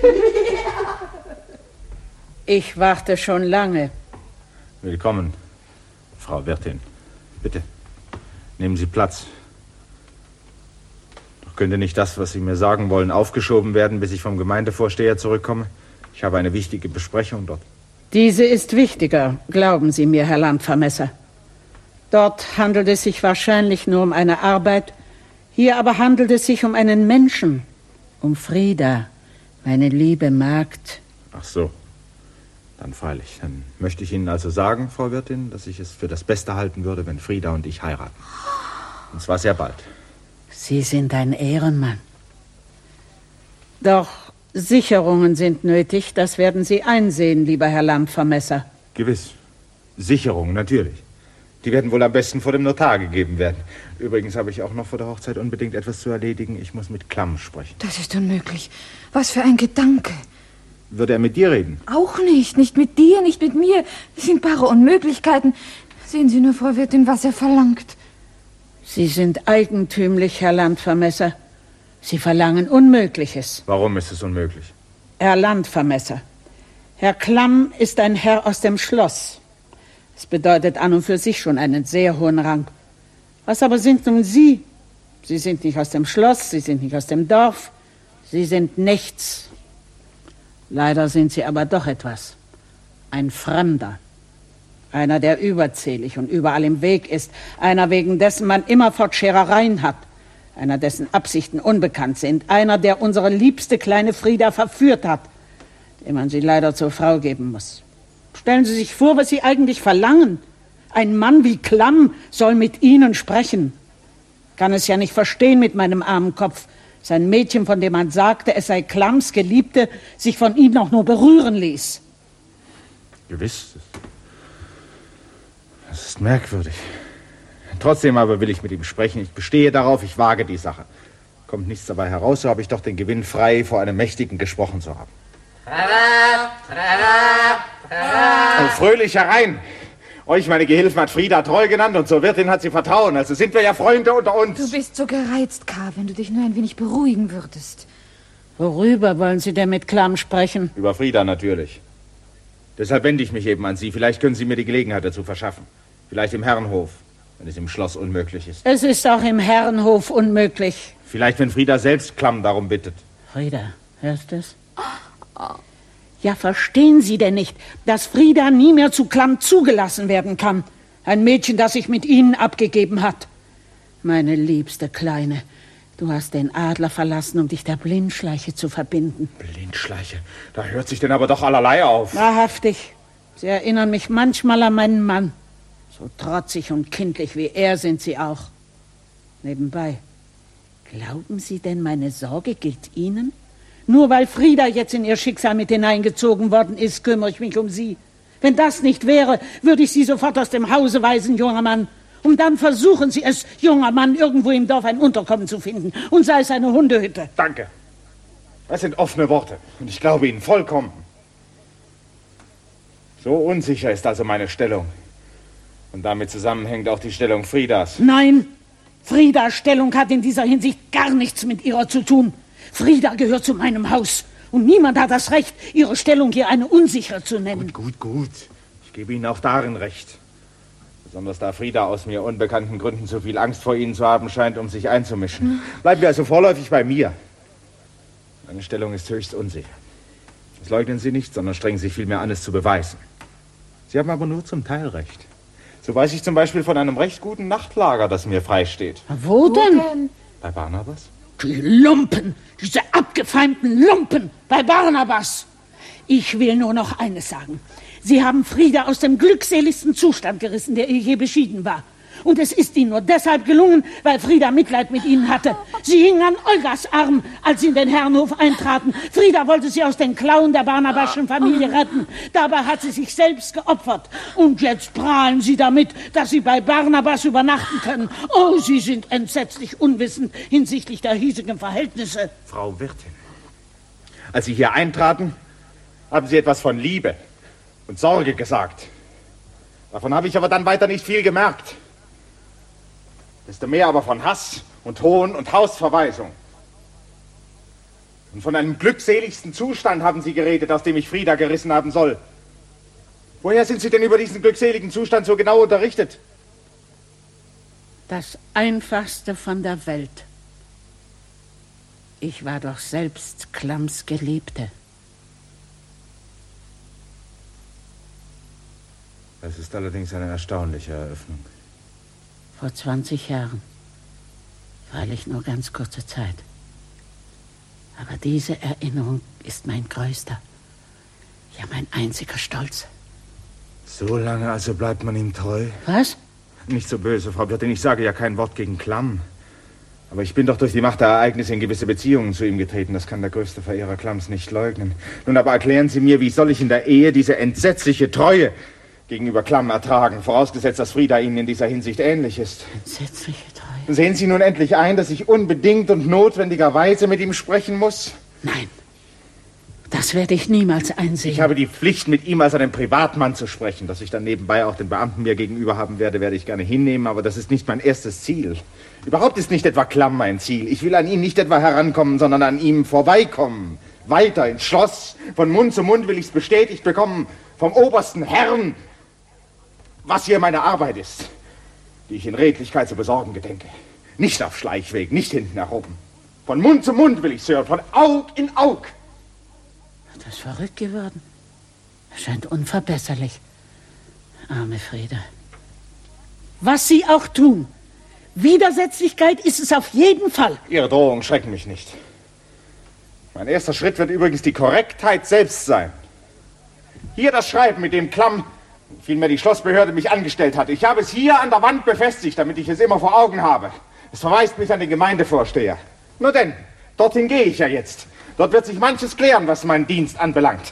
Ich warte schon lange. Willkommen, Frau Wirtin. Bitte, nehmen Sie Platz. Doch könnte nicht das, was Sie mir sagen wollen, aufgeschoben werden, bis ich vom Gemeindevorsteher zurückkomme? Ich habe eine wichtige Besprechung dort. Diese ist wichtiger, glauben Sie mir, Herr Landvermesser. Dort handelt es sich wahrscheinlich nur um eine Arbeit. Hier aber handelt es sich um einen Menschen. Um Frieda, meine liebe Magd. Ach so. Dann freilich. Dann möchte ich Ihnen also sagen, Frau Wirtin, dass ich es für das Beste halten würde, wenn Frieda und ich heiraten. Und zwar sehr bald. Sie sind ein Ehrenmann. Doch Sicherungen sind nötig, das werden Sie einsehen, lieber Herr Landvermesser. Gewiss. Sicherungen, natürlich. Die werden wohl am besten vor dem Notar gegeben werden. Übrigens habe ich auch noch vor der Hochzeit unbedingt etwas zu erledigen. Ich muss mit Klamm sprechen. Das ist unmöglich. Was für ein Gedanke. Würde er mit dir reden? Auch nicht. Nicht mit dir, nicht mit mir. Das sind bare Unmöglichkeiten. Sehen Sie nur, Frau Wirtin, was er verlangt. Sie sind eigentümlich, Herr Landvermesser. Sie verlangen Unmögliches. Warum ist es unmöglich? Herr Landvermesser, Herr Klamm ist ein Herr aus dem Schloss. Es bedeutet an und für sich schon einen sehr hohen Rang. Was aber sind nun Sie? Sie sind nicht aus dem Schloss, Sie sind nicht aus dem Dorf. Sie sind nichts. Leider sind Sie aber doch etwas. Ein Fremder. Einer, der überzählig und überall im Weg ist. Einer, wegen dessen man immerfort Scherereien hat. Einer, dessen Absichten unbekannt sind. Einer, der unsere liebste kleine Frieda verführt hat. Dem man sie leider zur Frau geben muss. Stellen Sie sich vor, was Sie eigentlich verlangen. Ein Mann wie Klamm soll mit Ihnen sprechen. Kann es ja nicht verstehen mit meinem armen Kopf. Sein Mädchen, von dem man sagte, es sei Klamms Geliebte, sich von ihm noch nur berühren ließ. Gewiss. Das ist merkwürdig. Trotzdem aber will ich mit ihm sprechen. Ich bestehe darauf, ich wage die Sache. Kommt nichts dabei heraus, so habe ich doch den Gewinn frei, vor einem Mächtigen gesprochen zu haben. Und fröhlich herein. Euch, meine Gehilfen, hat Frieda treu genannt und zur Wirtin hat sie Vertrauen. Also sind wir ja Freunde unter uns. Du bist so gereizt, Karl, wenn du dich nur ein wenig beruhigen würdest. Worüber wollen Sie denn mit Klamm sprechen? Über Frieda natürlich. Deshalb wende ich mich eben an Sie. Vielleicht können Sie mir die Gelegenheit dazu verschaffen. Vielleicht im Herrenhof. wenn es im Schloss unmöglich ist. Es ist auch im Herrenhof unmöglich. Vielleicht, wenn Frieda selbst Klamm darum bittet. Frieda, hörst du es? Ja, verstehen Sie denn nicht, dass Frieda nie mehr zu Klamm zugelassen werden kann? Ein Mädchen, das sich mit Ihnen abgegeben hat. Meine liebste Kleine, du hast den Adler verlassen, um dich der Blindschleiche zu verbinden. Blindschleiche? Da hört sich denn aber doch allerlei auf. Wahrhaftig. Sie erinnern mich manchmal an meinen Mann. So trotzig und kindlich wie er sind sie auch. Nebenbei, glauben Sie denn, meine Sorge gilt Ihnen? Nur weil Frieda jetzt in ihr Schicksal mit hineingezogen worden ist, kümmere ich mich um sie. Wenn das nicht wäre, würde ich Sie sofort aus dem Hause weisen, junger Mann. Und dann versuchen Sie es, junger Mann, irgendwo im Dorf ein Unterkommen zu finden. Und sei es eine Hundehütte. Danke. Das sind offene Worte. Und ich glaube Ihnen vollkommen. So unsicher ist also meine Stellung. Und damit zusammenhängt auch die Stellung Friedas. Nein, Friedas Stellung hat in dieser Hinsicht gar nichts mit ihrer zu tun. Frieda gehört zu meinem Haus. Und niemand hat das Recht, ihre Stellung hier eine unsichere zu nennen. Gut. Ich gebe Ihnen auch darin recht. Besonders da Frieda aus mir unbekannten Gründen so viel Angst vor Ihnen zu haben scheint, um sich einzumischen. Bleiben wir also vorläufig bei mir. Meine Stellung ist höchst unsicher. Das leugnen Sie nicht, sondern strengen sich vielmehr an, es zu beweisen. Sie haben aber nur zum Teil recht. So weiß ich zum Beispiel von einem recht guten Nachtlager, das mir freisteht. Wo denn? Bei Barnabas? Die Lumpen, diese abgefeimten Lumpen bei Barnabas. Ich will nur noch eines sagen. Sie haben Frieda aus dem glückseligsten Zustand gerissen, der ihr je beschieden war. Und es ist ihnen nur deshalb gelungen, weil Frieda Mitleid mit ihnen hatte. Sie hingen an Olgas Arm, als sie in den Herrenhof eintraten. Frieda wollte sie aus den Klauen der Barnabaschen Familie retten. Dabei hat sie sich selbst geopfert. Und jetzt prahlen sie damit, dass sie bei Barnabas übernachten können. Oh, sie sind entsetzlich unwissend hinsichtlich der hiesigen Verhältnisse. Frau Wirtin, als Sie hier eintraten, haben Sie etwas von Liebe und Sorge gesagt. Davon habe ich aber dann weiter nicht viel gemerkt. Desto mehr aber von Hass und Hohn und Hausverweisung. Und von einem glückseligsten Zustand haben Sie geredet, aus dem ich Frieda gerissen haben soll. Woher sind Sie denn über diesen glückseligen Zustand so genau unterrichtet? Das Einfachste von der Welt. Ich war doch selbst Klamms Geliebte. Das ist allerdings eine erstaunliche Eröffnung. Vor 20 Jahren. Freilich nur ganz kurze Zeit. Aber diese Erinnerung ist mein größter, ja mein einziger Stolz. So lange also bleibt man ihm treu? Was? Nicht so böse, Frau Wirtin, ich sage ja kein Wort gegen Klamm. Aber ich bin doch durch die Macht der Ereignisse in gewisse Beziehungen zu ihm getreten. Das kann der größte Verehrer Klamms nicht leugnen. Nun aber erklären Sie mir, wie soll ich in der Ehe diese entsetzliche Treue gegenüber Klamm ertragen, vorausgesetzt, dass Frieda Ihnen in dieser Hinsicht ähnlich ist. Entsetzliche Treue? Sehen Sie nun endlich ein, dass ich unbedingt und notwendigerweise mit ihm sprechen muss? Nein, das werde ich niemals einsehen. Ich habe die Pflicht, mit ihm als einem Privatmann zu sprechen. Dass ich dann nebenbei auch den Beamten mir gegenüber haben werde, werde ich gerne hinnehmen, aber das ist nicht mein erstes Ziel. Überhaupt ist nicht etwa Klamm mein Ziel. Ich will an ihn nicht etwa herankommen, sondern an ihm vorbeikommen. Weiter ins Schloss. Von Mund zu Mund will ich es bestätigt bekommen vom obersten Herrn, was hier meine Arbeit ist, die ich in Redlichkeit zu besorgen gedenke. Nicht auf Schleichweg, nicht hinten herum. Von Mund zu Mund will ich's hören, von Aug in Aug. Das ist verrückt geworden. Er scheint unverbesserlich. Arme Frieda. Was Sie auch tun, Widersetzlichkeit ist es auf jeden Fall. Ihre Drohungen schrecken mich nicht. Mein erster Schritt wird übrigens die Korrektheit selbst sein. Hier das Schreiben, mit dem Klamm, vielmehr die Schlossbehörde, mich angestellt hat. Ich habe es hier an der Wand befestigt, damit ich es immer vor Augen habe. Es verweist mich an den Gemeindevorsteher. Nur denn, dorthin gehe ich ja jetzt. Dort wird sich manches klären, was meinen Dienst anbelangt.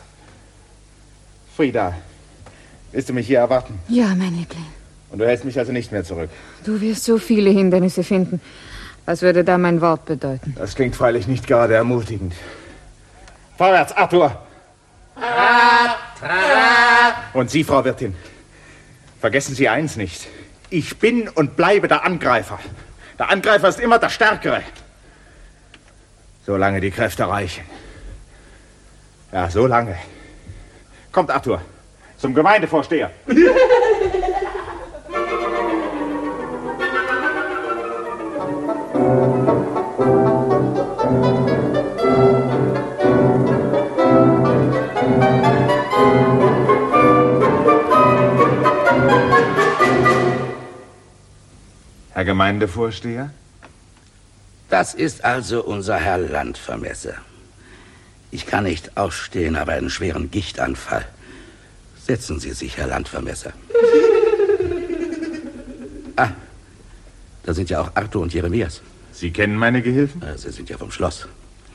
Frieda, willst du mich hier erwarten? Ja, mein Liebling. Und du hältst mich also nicht mehr zurück? Du wirst so viele Hindernisse finden. Was würde da mein Wort bedeuten? Das klingt freilich nicht gerade ermutigend. Vorwärts, Arthur! Und Sie, Frau Wirtin, vergessen Sie eins nicht. Ich bin und bleibe der Angreifer. Der Angreifer ist immer der Stärkere. Solange die Kräfte reichen. Ja, so lange. Kommt, Arthur, zum Gemeindevorsteher. Herr Gemeindevorsteher? Das ist also unser Herr Landvermesser. Ich kann nicht aufstehen, habe einen schweren Gichtanfall. Setzen Sie sich, Herr Landvermesser. Ah, da sind ja auch Arthur und Jeremias. Sie kennen meine Gehilfen? Sie sind ja vom Schloss.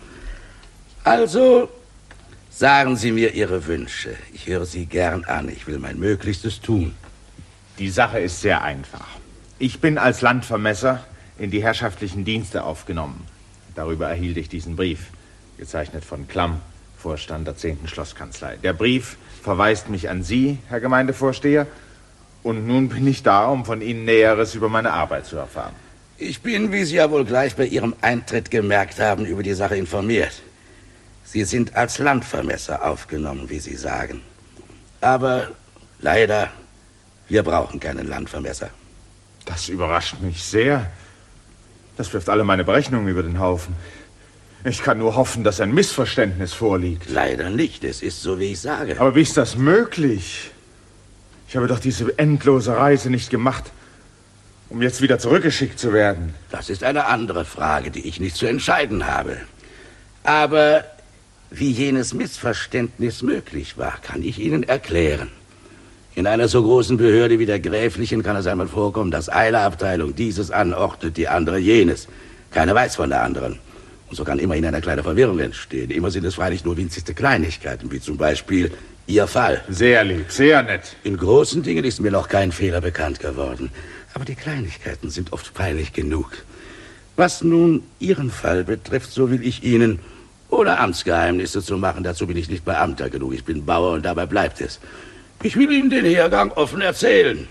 Also, sagen Sie mir Ihre Wünsche. Ich höre sie gern an. Ich will mein Möglichstes tun. Die Sache ist sehr einfach. Ich bin als Landvermesser in die herrschaftlichen Dienste aufgenommen. Darüber erhielt ich diesen Brief, gezeichnet von Klamm, Vorstand der 10. Schlosskanzlei. Der Brief verweist mich an Sie, Herr Gemeindevorsteher, und nun bin ich da, um von Ihnen Näheres über meine Arbeit zu erfahren. Ich bin, wie Sie ja wohl gleich bei Ihrem Eintritt gemerkt haben, über die Sache informiert. Sie sind als Landvermesser aufgenommen, wie Sie sagen. Aber leider, wir brauchen keinen Landvermesser. Das überrascht mich sehr. Das wirft alle meine Berechnungen über den Haufen. Ich kann nur hoffen, dass ein Missverständnis vorliegt. Leider nicht, es ist so, wie ich sage. Aber wie ist das möglich? Ich habe doch diese endlose Reise nicht gemacht, um jetzt wieder zurückgeschickt zu werden. Das ist eine andere Frage, die ich nicht zu entscheiden habe. Aber wie jenes Missverständnis möglich war, kann ich Ihnen erklären. In einer so großen Behörde wie der Gräflichen kann es einmal vorkommen, dass eine Abteilung dieses anordnet, die andere jenes. Keiner weiß von der anderen. Und so kann immerhin eine kleine Verwirrung entstehen. Immer sind es freilich nur winzigste Kleinigkeiten, wie zum Beispiel Ihr Fall. Sehr lieb, sehr nett. In großen Dingen ist mir noch kein Fehler bekannt geworden. Aber die Kleinigkeiten sind oft peinlich genug. Was nun Ihren Fall betrifft, so will ich Ihnen, ohne Amtsgeheimnisse zu machen, dazu bin ich nicht Beamter genug. Ich bin Bauer und dabei bleibt es. Ich will Ihnen den Hergang offen erzählen.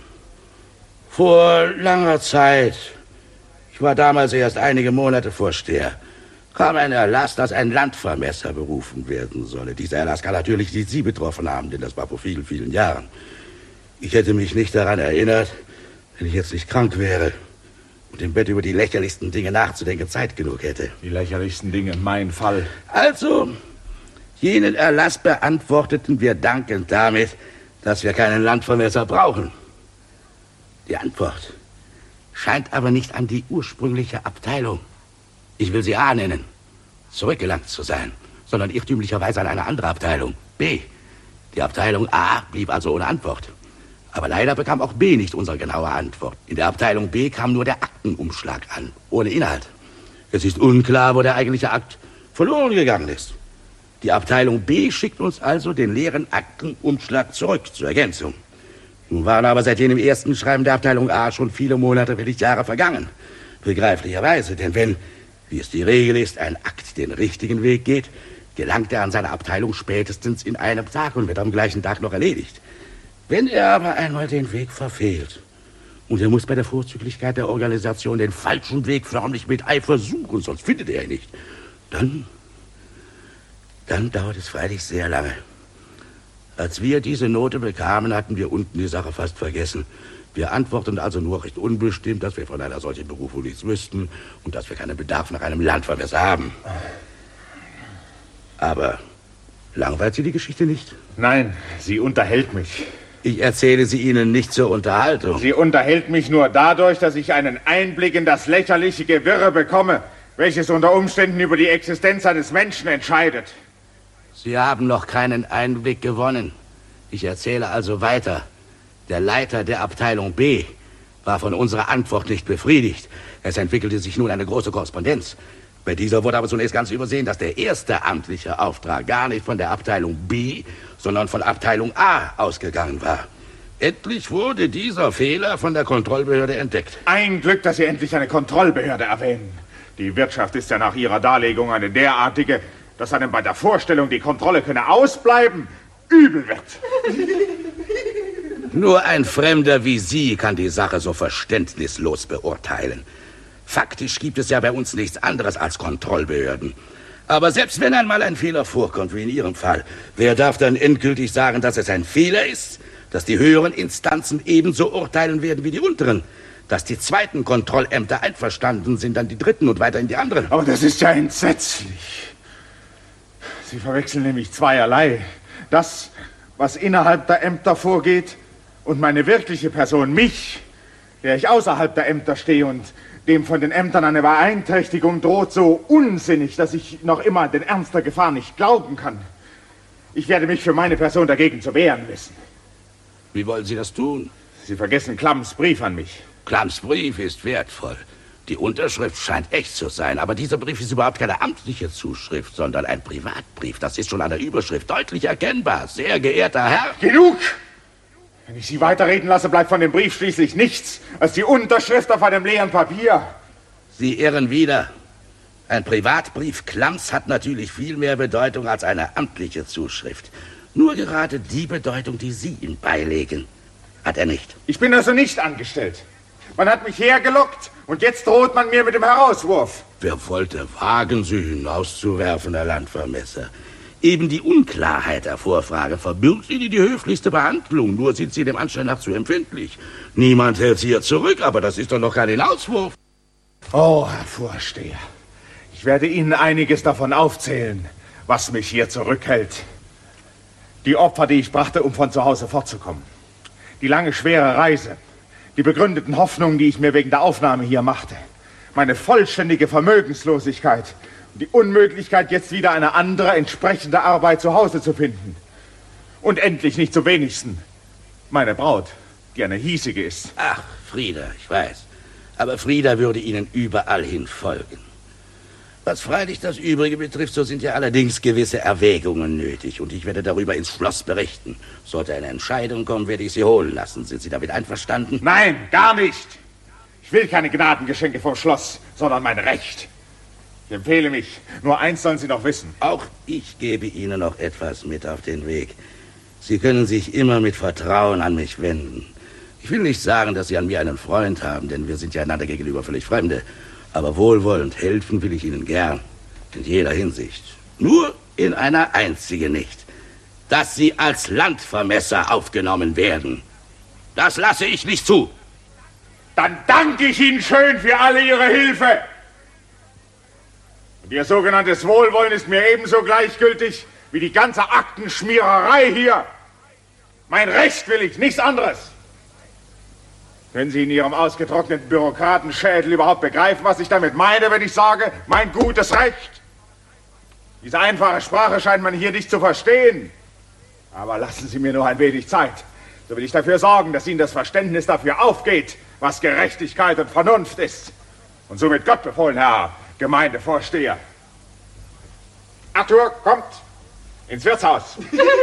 Vor langer Zeit, ich war damals erst einige Monate Vorsteher, kam ein Erlass, dass ein Landvermesser berufen werden solle. Dieser Erlass kann natürlich nicht Sie betroffen haben, denn das war vor vielen, vielen Jahren. Ich hätte mich nicht daran erinnert, wenn ich jetzt nicht krank wäre und im Bett über die lächerlichsten Dinge nachzudenken Zeit genug hätte. Die lächerlichsten Dinge, mein Fall. Also, jenen Erlass beantworteten wir dankend damit, dass wir keinen Landvermesser brauchen. Die Antwort scheint aber nicht an die ursprüngliche Abteilung, ich will sie A nennen, zurückgelangt zu sein, sondern irrtümlicherweise an eine andere Abteilung, B. Die Abteilung A blieb also ohne Antwort. Aber leider bekam auch B nicht unsere genaue Antwort. In der Abteilung B kam nur der Aktenumschlag an, ohne Inhalt. Es ist unklar, wo der eigentliche Akt verloren gegangen ist. Die Abteilung B schickt uns also den leeren Aktenumschlag zurück zur Ergänzung. Nun waren aber seit jenem ersten Schreiben der Abteilung A schon viele Monate, wenn nicht Jahre vergangen. Begreiflicherweise, denn wenn, wie es die Regel ist, ein Akt den richtigen Weg geht, gelangt er an seine Abteilung spätestens in einem Tag und wird am gleichen Tag noch erledigt. Wenn er aber einmal den Weg verfehlt und er muss bei der Vorzüglichkeit der Organisation den falschen Weg förmlich mit Eifer suchen, sonst findet er ihn nicht, dann dauert es freilich sehr lange. Als wir diese Note bekamen, hatten wir unten die Sache fast vergessen. Wir antworten also nur recht unbestimmt, dass wir von einer solchen Berufung nichts wüssten und dass wir keinen Bedarf nach einem Landvermesser haben. Aber langweilt Sie die Geschichte nicht? Nein, sie unterhält mich. Ich erzähle sie Ihnen nicht zur Unterhaltung. Sie unterhält mich nur dadurch, dass ich einen Einblick in das lächerliche Gewirre bekomme, welches unter Umständen über die Existenz eines Menschen entscheidet. Sie haben noch keinen Einblick gewonnen. Ich erzähle also weiter. Der Leiter der Abteilung B war von unserer Antwort nicht befriedigt. Es entwickelte sich nun eine große Korrespondenz. Bei dieser wurde aber zunächst ganz übersehen, dass der erste amtliche Auftrag gar nicht von der Abteilung B, sondern von Abteilung A ausgegangen war. Endlich wurde dieser Fehler von der Kontrollbehörde entdeckt. Ein Glück, dass Sie endlich eine Kontrollbehörde erwähnen. Die Wirtschaft ist ja nach Ihrer Darlegung eine derartige, dass einem bei der Vorstellung, die Kontrolle könne ausbleiben, übel wird. Nur ein Fremder wie Sie kann die Sache so verständnislos beurteilen. Faktisch gibt es ja bei uns nichts anderes als Kontrollbehörden. Aber selbst wenn einmal ein Fehler vorkommt, wie in Ihrem Fall, wer darf dann endgültig sagen, dass es ein Fehler ist? Dass die höheren Instanzen ebenso urteilen werden wie die unteren? Dass die zweiten Kontrollämter einverstanden sind, dann die dritten und weiterhin die anderen? Aber das ist ja entsetzlich. Sie verwechseln nämlich zweierlei. Das, was innerhalb der Ämter vorgeht, und meine wirkliche Person, mich. der ich außerhalb der Ämter stehe und dem von den Ämtern eine Beeinträchtigung droht, so unsinnig, dass ich noch immer den Ernst der Gefahr nicht glauben kann. Ich werde mich für meine Person dagegen zu wehren wissen. Wie wollen Sie das tun? Sie vergessen Klamms Brief an mich. Klamms Brief ist wertvoll. Die Unterschrift scheint echt zu sein, aber dieser Brief ist überhaupt keine amtliche Zuschrift, sondern ein Privatbrief. Das ist schon an der Überschrift deutlich erkennbar. Sehr geehrter Herr... Genug! Wenn ich Sie weiterreden lasse, bleibt von dem Brief schließlich nichts als die Unterschrift auf einem leeren Papier. Sie irren wieder. Ein Privatbrief Klamms hat natürlich viel mehr Bedeutung als eine amtliche Zuschrift. Nur gerade die Bedeutung, die Sie ihm beilegen, hat er nicht. Ich bin also nicht angestellt. Man hat mich hergelockt und jetzt droht man mir mit dem Herauswurf. Wer wollte wagen, Sie hinauszuwerfen, Herr Landvermesser? Eben die Unklarheit der Vorfrage verbürgt Ihnen die höflichste Behandlung. Nur sind Sie dem Anschein nach zu empfindlich. Niemand hält Sie hier zurück, aber das ist doch noch kein Hinauswurf. Oh, Herr Vorsteher, ich werde Ihnen einiges davon aufzählen, was mich hier zurückhält. Die Opfer, die ich brachte, um von zu Hause fortzukommen. Die lange, schwere Reise. Die begründeten Hoffnungen, die ich mir wegen der Aufnahme hier machte. Meine vollständige Vermögenslosigkeit. Und die Unmöglichkeit, jetzt wieder eine andere, entsprechende Arbeit zu Hause zu finden. Und endlich nicht zum wenigsten meine Braut, die eine hiesige ist. Ach, Frieda, ich weiß. Aber Frieda würde Ihnen überall hin folgen. Was freilich das Übrige betrifft, so sind ja allerdings gewisse Erwägungen nötig. Und ich werde darüber ins Schloss berichten. Sollte eine Entscheidung kommen, werde ich Sie holen lassen. Sind Sie damit einverstanden? Nein, gar nicht. Ich will keine Gnadengeschenke vom Schloss, sondern mein Recht. Ich empfehle mich. Nur eins sollen Sie noch wissen. Auch ich gebe Ihnen noch etwas mit auf den Weg. Sie können sich immer mit Vertrauen an mich wenden. Ich will nicht sagen, dass Sie an mir einen Freund haben, denn wir sind ja einander gegenüber völlig Fremde. Aber wohlwollend helfen will ich Ihnen gern. In jeder Hinsicht. Nur in einer einzigen nicht. Dass Sie als Landvermesser aufgenommen werden. Das lasse ich nicht zu. Dann danke ich Ihnen schön für alle Ihre Hilfe. Und Ihr sogenanntes Wohlwollen ist mir ebenso gleichgültig wie die ganze Aktenschmiererei hier. Mein Recht will ich, nichts anderes. Können Sie in Ihrem ausgetrockneten Bürokratenschädel überhaupt begreifen, was ich damit meine, wenn ich sage, mein gutes Recht? Diese einfache Sprache scheint man hier nicht zu verstehen. Aber lassen Sie mir nur ein wenig Zeit. So will ich dafür sorgen, dass Ihnen das Verständnis dafür aufgeht, was Gerechtigkeit und Vernunft ist. Und somit Gott befohlen, Herr Gemeindevorsteher. Arthur, kommt ins Wirtshaus.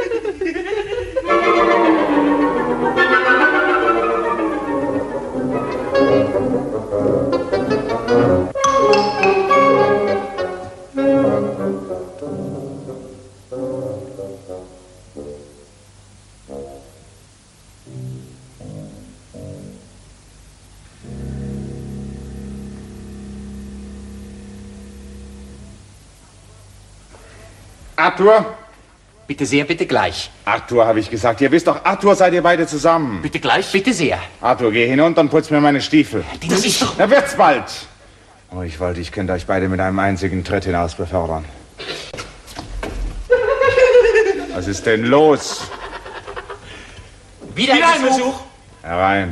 Arthur? Bitte sehr, bitte gleich. Arthur, habe ich gesagt. Ihr wisst doch, Arthur, seid ihr beide zusammen. Bitte gleich, bitte sehr. Arthur, geh hinunter und putz mir meine Stiefel. Das ist doch... Na, wird's bald. Oh, ich wollte, ich könnte euch beide mit einem einzigen Tritt hinaus befördern. Was ist denn los? Wieder ein Besuch. Herein.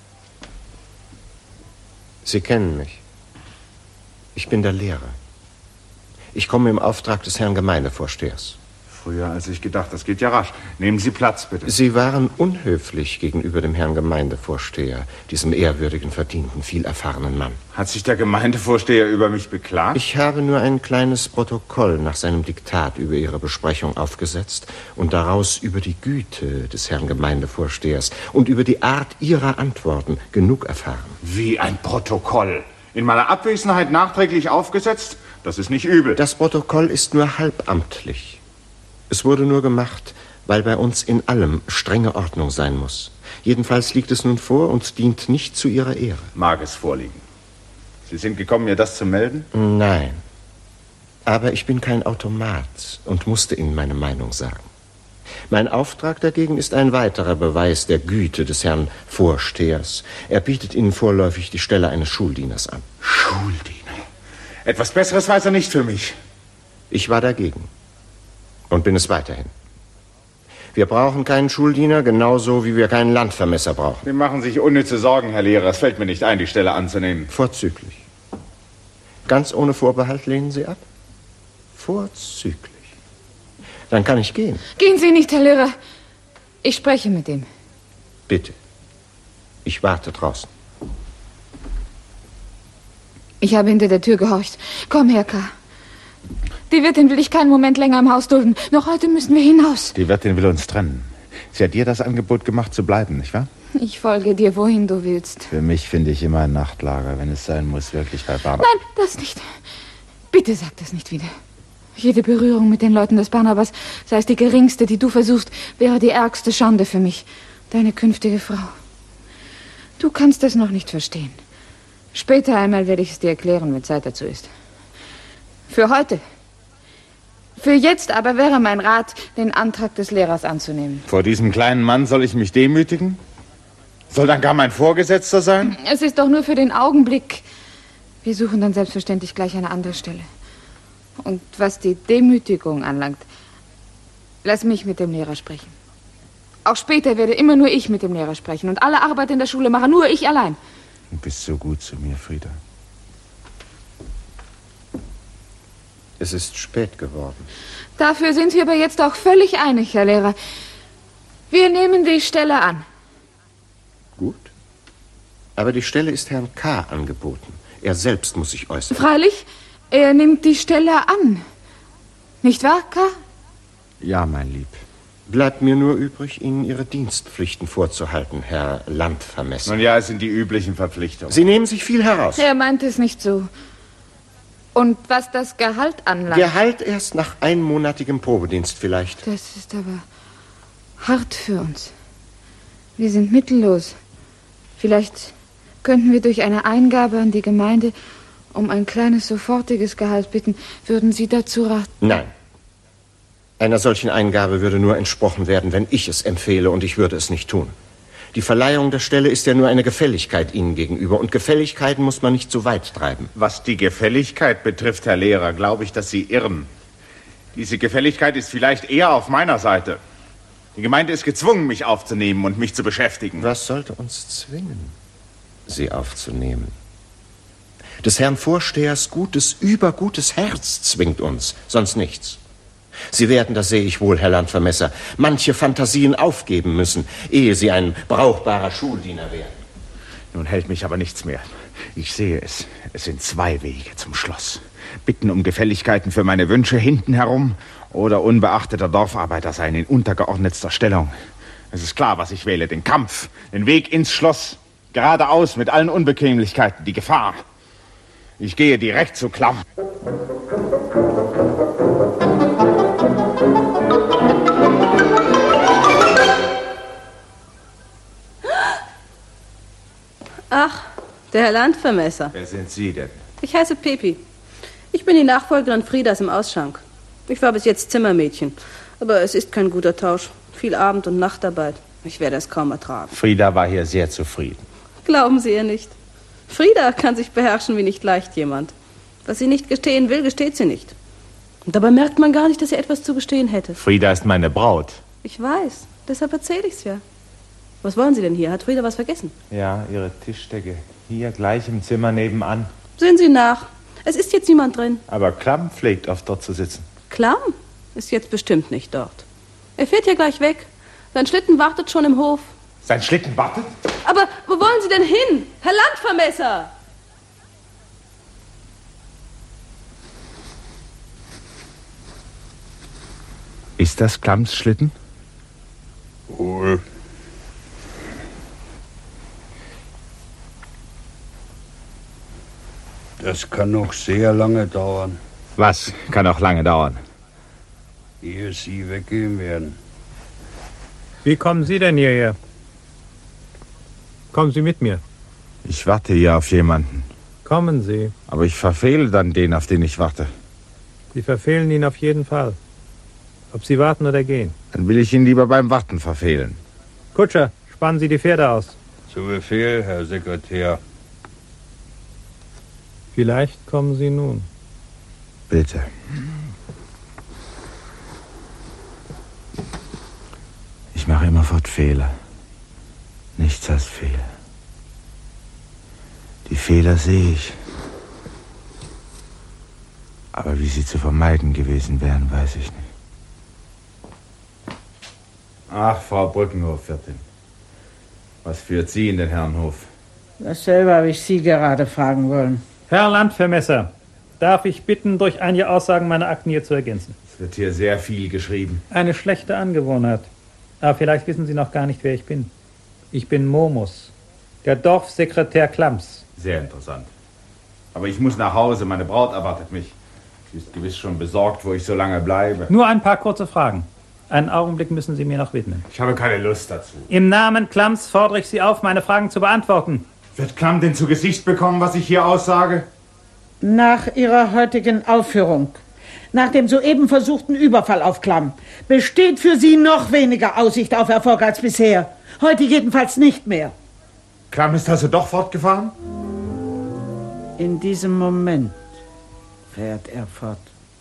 Sie kennen mich. Ich bin der Lehrer. Ich komme im Auftrag des Herrn Gemeindevorstehers. Früher als ich gedacht, das geht ja rasch. Nehmen Sie Platz, bitte. Sie waren unhöflich gegenüber dem Herrn Gemeindevorsteher, diesem ehrwürdigen, verdienten, viel erfahrenen Mann. Hat sich der Gemeindevorsteher über mich beklagt? Ich habe nur ein kleines Protokoll nach seinem Diktat über Ihre Besprechung aufgesetzt und daraus über die Güte des Herrn Gemeindevorstehers und über die Art Ihrer Antworten genug erfahren. Wie ein Protokoll? In meiner Abwesenheit nachträglich aufgesetzt? Das ist nicht übel. Das Protokoll ist nur halbamtlich. Es wurde nur gemacht, weil bei uns in allem strenge Ordnung sein muss. Jedenfalls liegt es nun vor und dient nicht zu Ihrer Ehre. Mag es vorliegen. Sie sind gekommen, mir das zu melden? Nein. Aber ich bin kein Automat und musste Ihnen meine Meinung sagen. Mein Auftrag dagegen ist ein weiterer Beweis der Güte des Herrn Vorstehers. Er bietet Ihnen vorläufig die Stelle eines Schuldieners an. Schuldiener? Etwas Besseres weiß er nicht für mich. Ich war dagegen und bin es weiterhin. Wir brauchen keinen Schuldiener, genauso wie wir keinen Landvermesser brauchen. Sie machen sich unnütze Sorgen, Herr Lehrer. Es fällt mir nicht ein, die Stelle anzunehmen. Vorzüglich. Ganz ohne Vorbehalt lehnen Sie ab? Vorzüglich. Dann kann ich gehen. Gehen Sie nicht, Herr Lehrer. Ich spreche mit ihm. Bitte. Ich warte draußen. Ich habe hinter der Tür gehorcht. Komm her, K. Die Wirtin will ich keinen Moment länger im Haus dulden. Noch heute müssen wir hinaus. Die Wirtin will uns trennen. Sie hat dir das Angebot gemacht, zu bleiben, nicht wahr? Ich folge dir, wohin du willst. Für mich finde ich immer ein Nachtlager, wenn es sein muss, wirklich bei Barnabas. Nein, das nicht. Bitte sag das nicht wieder. Jede Berührung mit den Leuten des Barnabas, sei es die geringste, die du versuchst, wäre die ärgste Schande für mich, deine künftige Frau. Du kannst das noch nicht verstehen. Später einmal werde ich es dir erklären, wenn Zeit dazu ist. Für heute. Für jetzt aber wäre mein Rat, den Antrag des Lehrers anzunehmen. Vor diesem kleinen Mann soll ich mich demütigen? Soll dann gar mein Vorgesetzter sein? Es ist doch nur für den Augenblick. Wir suchen dann selbstverständlich gleich eine andere Stelle. Und was die Demütigung anlangt, lass mich mit dem Lehrer sprechen. Auch später werde immer nur ich mit dem Lehrer sprechen und alle Arbeit in der Schule machen, nur ich allein. Du bist so gut zu mir, Frieda. Es ist spät geworden. Dafür sind wir aber jetzt auch völlig einig, Herr Lehrer. Wir nehmen die Stelle an. Gut. Aber die Stelle ist Herrn K. angeboten. Er selbst muss sich äußern. Freilich, er nimmt die Stelle an. Nicht wahr, K.? Ja, mein Lieb. Bleibt mir nur übrig, Ihnen Ihre Dienstpflichten vorzuhalten, Herr Landvermesser. Nun ja, es sind die üblichen Verpflichtungen. Sie nehmen sich viel heraus. Er meint es nicht so. Und was das Gehalt anlangt... Gehalt erst nach einmonatigem Probedienst vielleicht. Das ist aber hart für uns. Wir sind mittellos. Vielleicht könnten wir durch eine Eingabe an die Gemeinde um ein kleines sofortiges Gehalt bitten. Würden Sie dazu raten? Nein. Einer solchen Eingabe würde nur entsprochen werden, wenn ich es empfehle, und ich würde es nicht tun. Die Verleihung der Stelle ist ja nur eine Gefälligkeit Ihnen gegenüber, und Gefälligkeiten muss man nicht zu weit treiben. Was die Gefälligkeit betrifft, Herr Lehrer, glaube ich, dass Sie irren. Diese Gefälligkeit ist vielleicht eher auf meiner Seite. Die Gemeinde ist gezwungen, mich aufzunehmen und mich zu beschäftigen. Was sollte uns zwingen, Sie aufzunehmen? Des Herrn Vorstehers gutes, übergutes Herz zwingt uns, sonst nichts. Sie werden, das sehe ich wohl, Herr Landvermesser, manche Fantasien aufgeben müssen, ehe Sie ein brauchbarer Schuldiener werden. Nun hält mich aber nichts mehr. Ich sehe es. Es sind 2 Wege zum Schloss. Bitten um Gefälligkeiten für meine Wünsche hinten herum oder unbeachteter Dorfarbeiter sein in untergeordnetster Stellung. Es ist klar, was ich wähle. Den Kampf, den Weg ins Schloss. Geradeaus mit allen Unbequemlichkeiten, die Gefahr. Ich gehe direkt zu Klamm. Ach, der Herr Landvermesser. Wer sind Sie denn? Ich heiße Pepi. Ich bin die Nachfolgerin Friedas im Ausschank. Ich war bis jetzt Zimmermädchen, aber es ist kein guter Tausch. Viel Abend- und Nachtarbeit. Ich werde es kaum ertragen. Frieda war hier sehr zufrieden. Glauben Sie ihr nicht. Frieda kann sich beherrschen wie nicht leicht jemand. Was sie nicht gestehen will, gesteht sie nicht. Und dabei merkt man gar nicht, dass sie etwas zu gestehen hätte. Frieda ist meine Braut. Ich weiß, deshalb erzähle ich's ja. Was wollen Sie denn hier? Hat Frieda was vergessen? Ja, Ihre Tischdecke. Hier gleich im Zimmer nebenan. Sehen Sie nach. Es ist jetzt niemand drin. Aber Klamm pflegt oft dort zu sitzen. Klamm ist jetzt bestimmt nicht dort. Er fährt ja gleich weg. Sein Schlitten wartet schon im Hof. Sein Schlitten wartet? Aber wo wollen Sie denn hin? Herr Landvermesser! Ist das Klamms Schlitten? Wohl. Das kann noch sehr lange dauern. Was kann auch lange dauern? Ehe Sie weggehen werden. Wie kommen Sie denn hierher? Kommen Sie mit mir. Ich warte hier auf jemanden. Kommen Sie. Aber ich verfehle dann den, auf den ich warte. Sie verfehlen ihn auf jeden Fall. Ob Sie warten oder gehen. Dann will ich ihn lieber beim Warten verfehlen. Kutscher, spannen Sie die Pferde aus. Zu Befehl, Herr Sekretär. Vielleicht kommen Sie nun. Bitte. Ich mache immerfort Fehler. Nichts als Fehler. Die Fehler sehe ich. Aber wie sie zu vermeiden gewesen wären, weiß ich nicht. Ach, Frau Brückenhof-Wirtin. Was führt Sie in den Herrenhof? Dasselbe habe ich Sie gerade fragen wollen. Herr Landvermesser, darf ich bitten, durch einige Aussagen meine Akten hier zu ergänzen? Es wird hier sehr viel geschrieben. Eine schlechte Angewohnheit. Aber vielleicht wissen Sie noch gar nicht, wer ich bin. Ich bin Momus, der Dorfsekretär Klamms. Sehr interessant. Aber ich muss nach Hause, meine Braut erwartet mich. Sie ist gewiss schon besorgt, wo ich so lange bleibe. Nur ein paar kurze Fragen. Einen Augenblick müssen Sie mir noch widmen. Ich habe keine Lust dazu. Im Namen Klamms fordere ich Sie auf, meine Fragen zu beantworten. Wird Klamm denn zu Gesicht bekommen, was ich hier aussage? Nach Ihrer heutigen Aufführung, nach dem soeben versuchten Überfall auf Klamm, besteht für Sie noch weniger Aussicht auf Erfolg als bisher. Heute jedenfalls nicht mehr. Klamm ist also doch fortgefahren? In diesem Moment fährt er fort.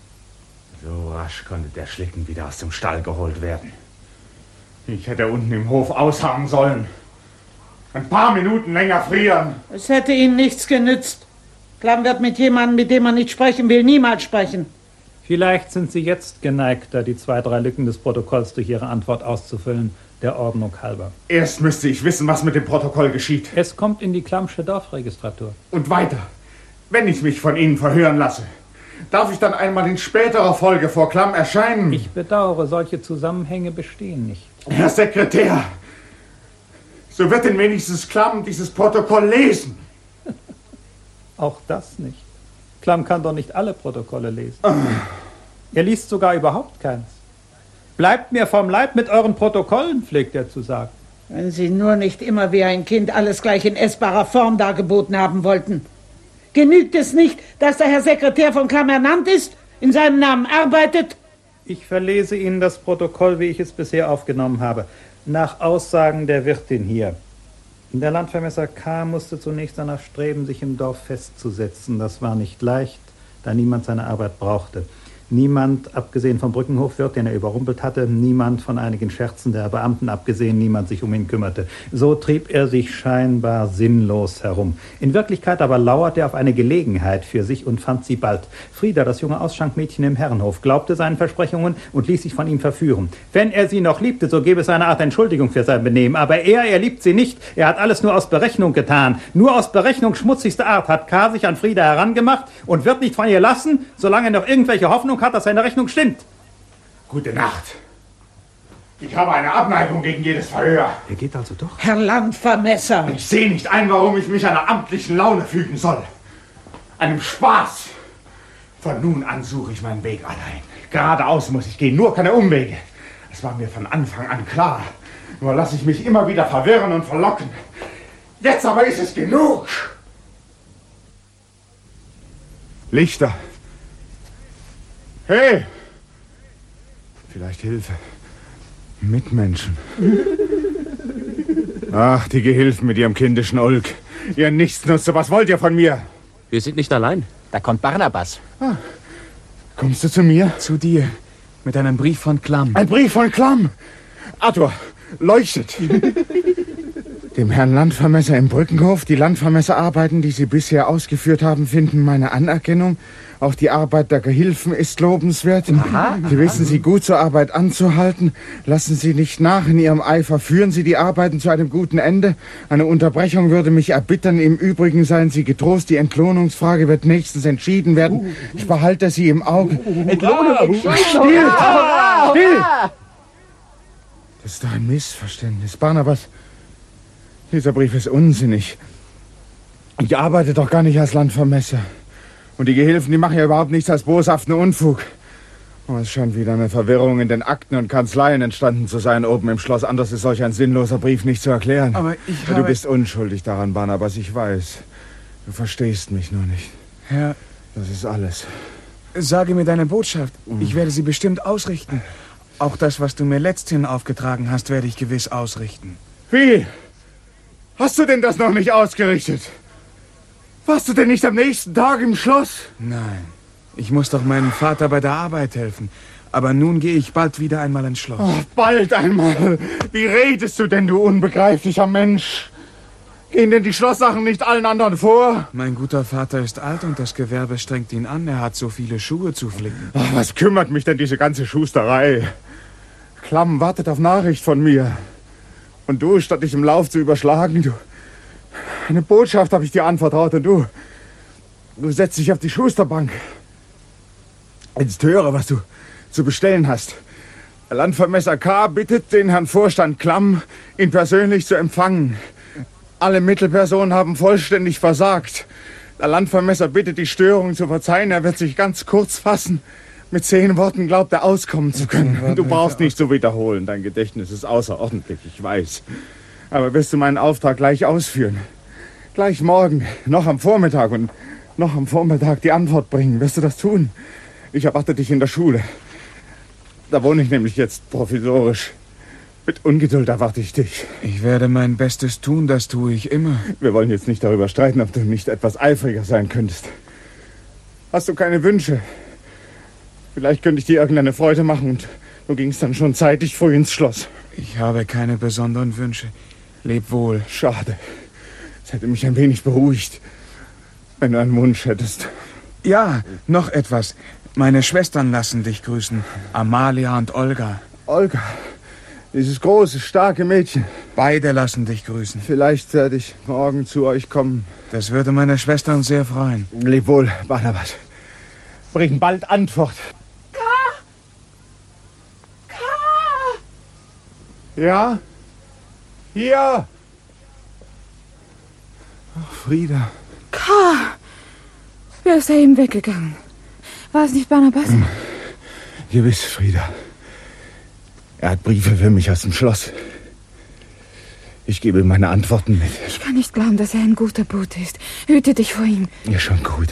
So rasch konnte der Schlitten wieder aus dem Stall geholt werden. Ich hätte unten im Hof ausharren sollen. Ein paar Minuten länger frieren. Es hätte Ihnen nichts genützt. Klamm wird mit jemandem, mit dem man nicht sprechen will, niemals sprechen. Vielleicht sind Sie jetzt geneigter, die 2, 3 Lücken des Protokolls durch Ihre Antwort auszufüllen, der Ordnung halber. Erst müsste ich wissen, was mit dem Protokoll geschieht. Es kommt in die Klammsche Dorfregistratur. Und weiter, wenn ich mich von Ihnen verhören lasse, darf ich dann einmal in späterer Folge vor Klamm erscheinen? Ich bedauere, solche Zusammenhänge bestehen nicht. Herr Sekretär, so wird denn wenigstens Klamm dieses Protokoll lesen. Auch das nicht. Klamm kann doch nicht alle Protokolle lesen. Er liest sogar überhaupt keins. Bleibt mir vom Leib mit euren Protokollen, pflegt er zu sagen. Wenn Sie nur nicht immer wie ein Kind alles gleich in essbarer Form dargeboten haben wollten. Genügt es nicht, dass der Herr Sekretär von Klamm ernannt ist, in seinem Namen arbeitet? Ich verlese Ihnen das Protokoll, wie ich es bisher aufgenommen habe. Nach Aussagen der Wirtin hier. Der Landvermesser K. musste zunächst danach streben, sich im Dorf festzusetzen. Das war nicht leicht, da niemand seine Arbeit brauchte. Niemand, abgesehen vom Brückenhofwirt, den er überrumpelt hatte, niemand von einigen Scherzen der Beamten, abgesehen, niemand sich um ihn kümmerte. So trieb er sich scheinbar sinnlos herum. In Wirklichkeit aber lauerte er auf eine Gelegenheit für sich und fand sie bald. Frieda, das junge Ausschankmädchen im Herrenhof, glaubte seinen Versprechungen und ließ sich von ihm verführen. Wenn er sie noch liebte, so gäbe es eine Art Entschuldigung für sein Benehmen. Aber er liebt sie nicht. Er hat alles nur aus Berechnung getan. Nur aus Berechnung schmutzigster Art hat K. sich an Frieda herangemacht und wird nicht von ihr lassen, solange er noch irgendwelche Hoffnung hat, dass seine Rechnung stimmt. Gute Nacht. Ich habe eine Abneigung gegen jedes Verhör. Er geht also doch? Herr Landvermesser! Ich sehe nicht ein, warum ich mich einer amtlichen Laune fügen soll. Einem Spaß. Von nun an suche ich meinen Weg allein. Geradeaus muss ich gehen, nur keine Umwege. Das war mir von Anfang an klar. Nur lasse ich mich immer wieder verwirren und verlocken. Jetzt aber ist es genug. Lichter. Hey! Vielleicht Hilfe. Mitmenschen. Ach, die Gehilfen mit ihrem kindischen Ulk. Ihr Nichtsnutze, was wollt ihr von mir? Wir sind nicht allein. Da kommt Barnabas. Ah. Kommst du zu mir? Zu dir. Mit einem Brief von Klamm. Ein Brief von Klamm? Arthur, leuchtet. Dem Herrn Landvermesser im Brückenhof. Die Landvermesserarbeiten, die Sie bisher ausgeführt haben, finden meine Anerkennung. Auch die Arbeit der Gehilfen ist lobenswert. Sie wissen sie gut zur Arbeit anzuhalten. Lassen Sie nicht nach in Ihrem Eifer. Führen Sie die Arbeiten zu einem guten Ende. Eine Unterbrechung würde mich erbittern. Im Übrigen seien Sie getrost. Die Entlohnungsfrage wird nächstens entschieden werden. Ich behalte Sie im Auge. Entlohnung! Still! Still! Das ist doch ein Missverständnis. Barnabas, dieser Brief ist unsinnig. Ich arbeite doch gar nicht als Landvermesser. Und die Gehilfen, die machen ja überhaupt nichts als boshaften Unfug. Oh, es scheint wieder eine Verwirrung in den Akten und Kanzleien entstanden zu sein oben im Schloss. Anders ist solch ein sinnloser Brief nicht zu erklären. Aber Du bist unschuldig daran, Barnabas, ich weiß. Du verstehst mich nur nicht. Herr... Das ist alles. Sage mir deine Botschaft. Ich werde sie bestimmt ausrichten. Auch das, was du mir letzthin aufgetragen hast, werde ich gewiss ausrichten. Wie? Hast du denn das noch nicht ausgerichtet? Warst du denn nicht am nächsten Tag im Schloss? Nein. Ich muss doch meinem Vater bei der Arbeit helfen. Aber nun gehe ich bald wieder einmal ins Schloss. Oh, bald einmal? Wie redest du denn, du unbegreiflicher Mensch? Gehen denn die Schlosssachen nicht allen anderen vor? Mein guter Vater ist alt und das Gewerbe strengt ihn an. Er hat so viele Schuhe zu flicken. Ach, was kümmert mich denn diese ganze Schusterei? Klamm wartet auf Nachricht von mir. Und du, statt dich im Lauf zu überschlagen, du... Eine Botschaft habe ich dir anvertraut und du setzt dich auf die Schusterbank. Jetzt höre, was du zu bestellen hast. Der Landvermesser K. bittet den Herrn Vorstand Klamm, ihn persönlich zu empfangen. Alle Mittelpersonen haben vollständig versagt. Der Landvermesser bittet, die Störung zu verzeihen. Er wird sich ganz kurz fassen. Mit 10 Worten glaubt er, auskommen zu können. Du brauchst nicht zu wiederholen. Dein Gedächtnis ist außerordentlich, ich weiß. Aber wirst du meinen Auftrag gleich ausführen? Gleich morgen, noch am Vormittag und noch am Vormittag die Antwort bringen. Wirst du das tun? Ich erwarte dich in der Schule. Da wohne ich nämlich jetzt provisorisch. Mit Ungeduld erwarte ich dich. Ich werde mein Bestes tun, das tue ich immer. Wir wollen jetzt nicht darüber streiten, ob du nicht etwas eifriger sein könntest. Hast du keine Wünsche? Vielleicht könnte ich dir irgendeine Freude machen und du gingst dann schon zeitig früh ins Schloss. Ich habe keine besonderen Wünsche. Leb wohl. Schade. Es hätte mich ein wenig beruhigt, wenn du einen Wunsch hättest. Ja, noch etwas. Meine Schwestern lassen dich grüßen. Amalia und Olga. Olga? Dieses große, starke Mädchen. Beide lassen dich grüßen. Vielleicht werde ich morgen zu euch kommen. Das würde meine Schwestern sehr freuen. Leb wohl, Barnabas. Bring bald Antwort. Ja? Hier? Ach, Frieda. K. Wer ist da eben weggegangen? War es nicht Barnabas? Gewiss, Frieda. Er hat Briefe für mich aus dem Schloss. Ich gebe ihm meine Antworten mit. Ich kann nicht glauben, dass er ein guter Bote ist. Hüte dich vor ihm. Ja, schon gut.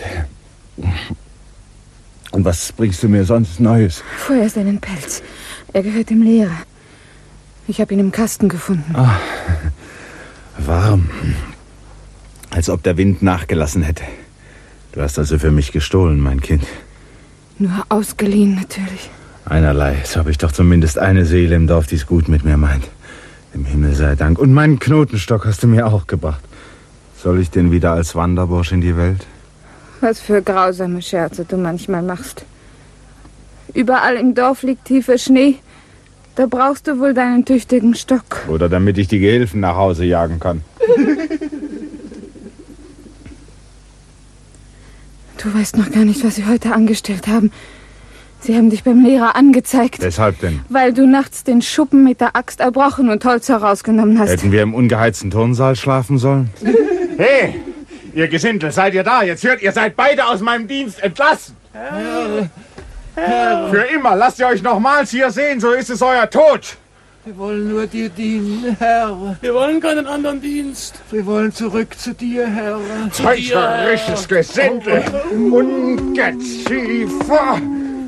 Und was bringst du mir sonst Neues? Vorerst einen Pelz. Er gehört dem Lehrer. Ich habe ihn im Kasten gefunden. Ah, warm. Als ob der Wind nachgelassen hätte. Du hast also für mich gestohlen, mein Kind. Nur ausgeliehen, natürlich. Einerlei. So habe ich doch zumindest eine Seele im Dorf, die es gut mit mir meint. Dem Himmel sei Dank. Und meinen Knotenstock hast du mir auch gebracht. Soll ich den wieder als Wanderbursch in die Welt? Was für grausame Scherze du manchmal machst. Überall im Dorf liegt tiefer Schnee. Da brauchst du wohl deinen tüchtigen Stock. Oder damit ich die Gehilfen nach Hause jagen kann. Du weißt noch gar nicht, was sie heute angestellt haben. Sie haben dich beim Lehrer angezeigt. Weshalb denn? Weil du nachts den Schuppen mit der Axt erbrochen und Holz herausgenommen hast. Hätten wir im ungeheizten Turnsaal schlafen sollen? Hey, ihr Gesindel, seid ihr da? Jetzt hört, ihr seid beide aus meinem Dienst entlassen. Herr. Für immer. Lasst ihr euch nochmals hier sehen, so ist es euer Tod. Wir wollen nur dir dienen, Herr. Wir wollen keinen anderen Dienst. Wir wollen zurück zu dir, Herr. Täuscherisches Gesindel. Ungeziefer.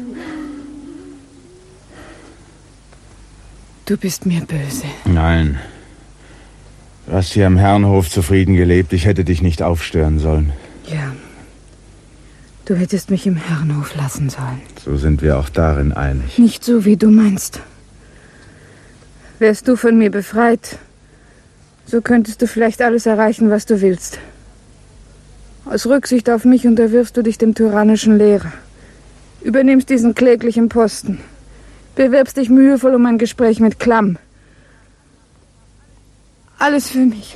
Du bist mir böse. Nein. Du hast hier im Herrenhof zufrieden gelebt. Ich hätte dich nicht aufstören sollen. Ja. Du hättest mich im Herrenhof lassen sollen. So sind wir auch darin einig. Nicht so, wie du meinst. Wärst du von mir befreit, so könntest du vielleicht alles erreichen, was du willst. Aus Rücksicht auf mich unterwirfst du dich dem tyrannischen Lehrer. Übernimmst diesen kläglichen Posten. Bewirbst dich mühevoll um ein Gespräch mit Klamm. Alles für mich.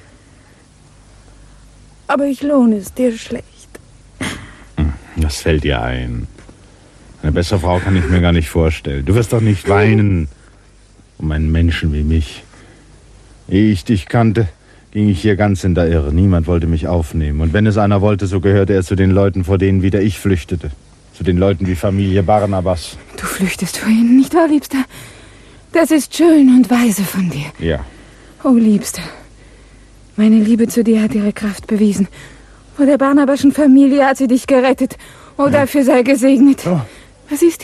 Aber ich lohne es dir schlecht. Das fällt dir ein. Eine bessere Frau kann ich mir gar nicht vorstellen. Du wirst doch nicht weinen um einen Menschen wie mich. Ehe ich dich kannte, ging ich hier ganz in der Irre. Niemand wollte mich aufnehmen. Und wenn es einer wollte, so gehörte er zu den Leuten, vor denen wieder ich flüchtete. Zu den Leuten wie Familie Barnabas. Du flüchtest vor ihnen, nicht wahr, Liebster? Das ist schön und weise von dir. Ja. Oh, Liebster, meine Liebe zu dir hat ihre Kraft bewiesen. Vor der Barnabaschen Familie hat sie dich gerettet. Oh, dafür sei gesegnet. Oh. Was ist dir?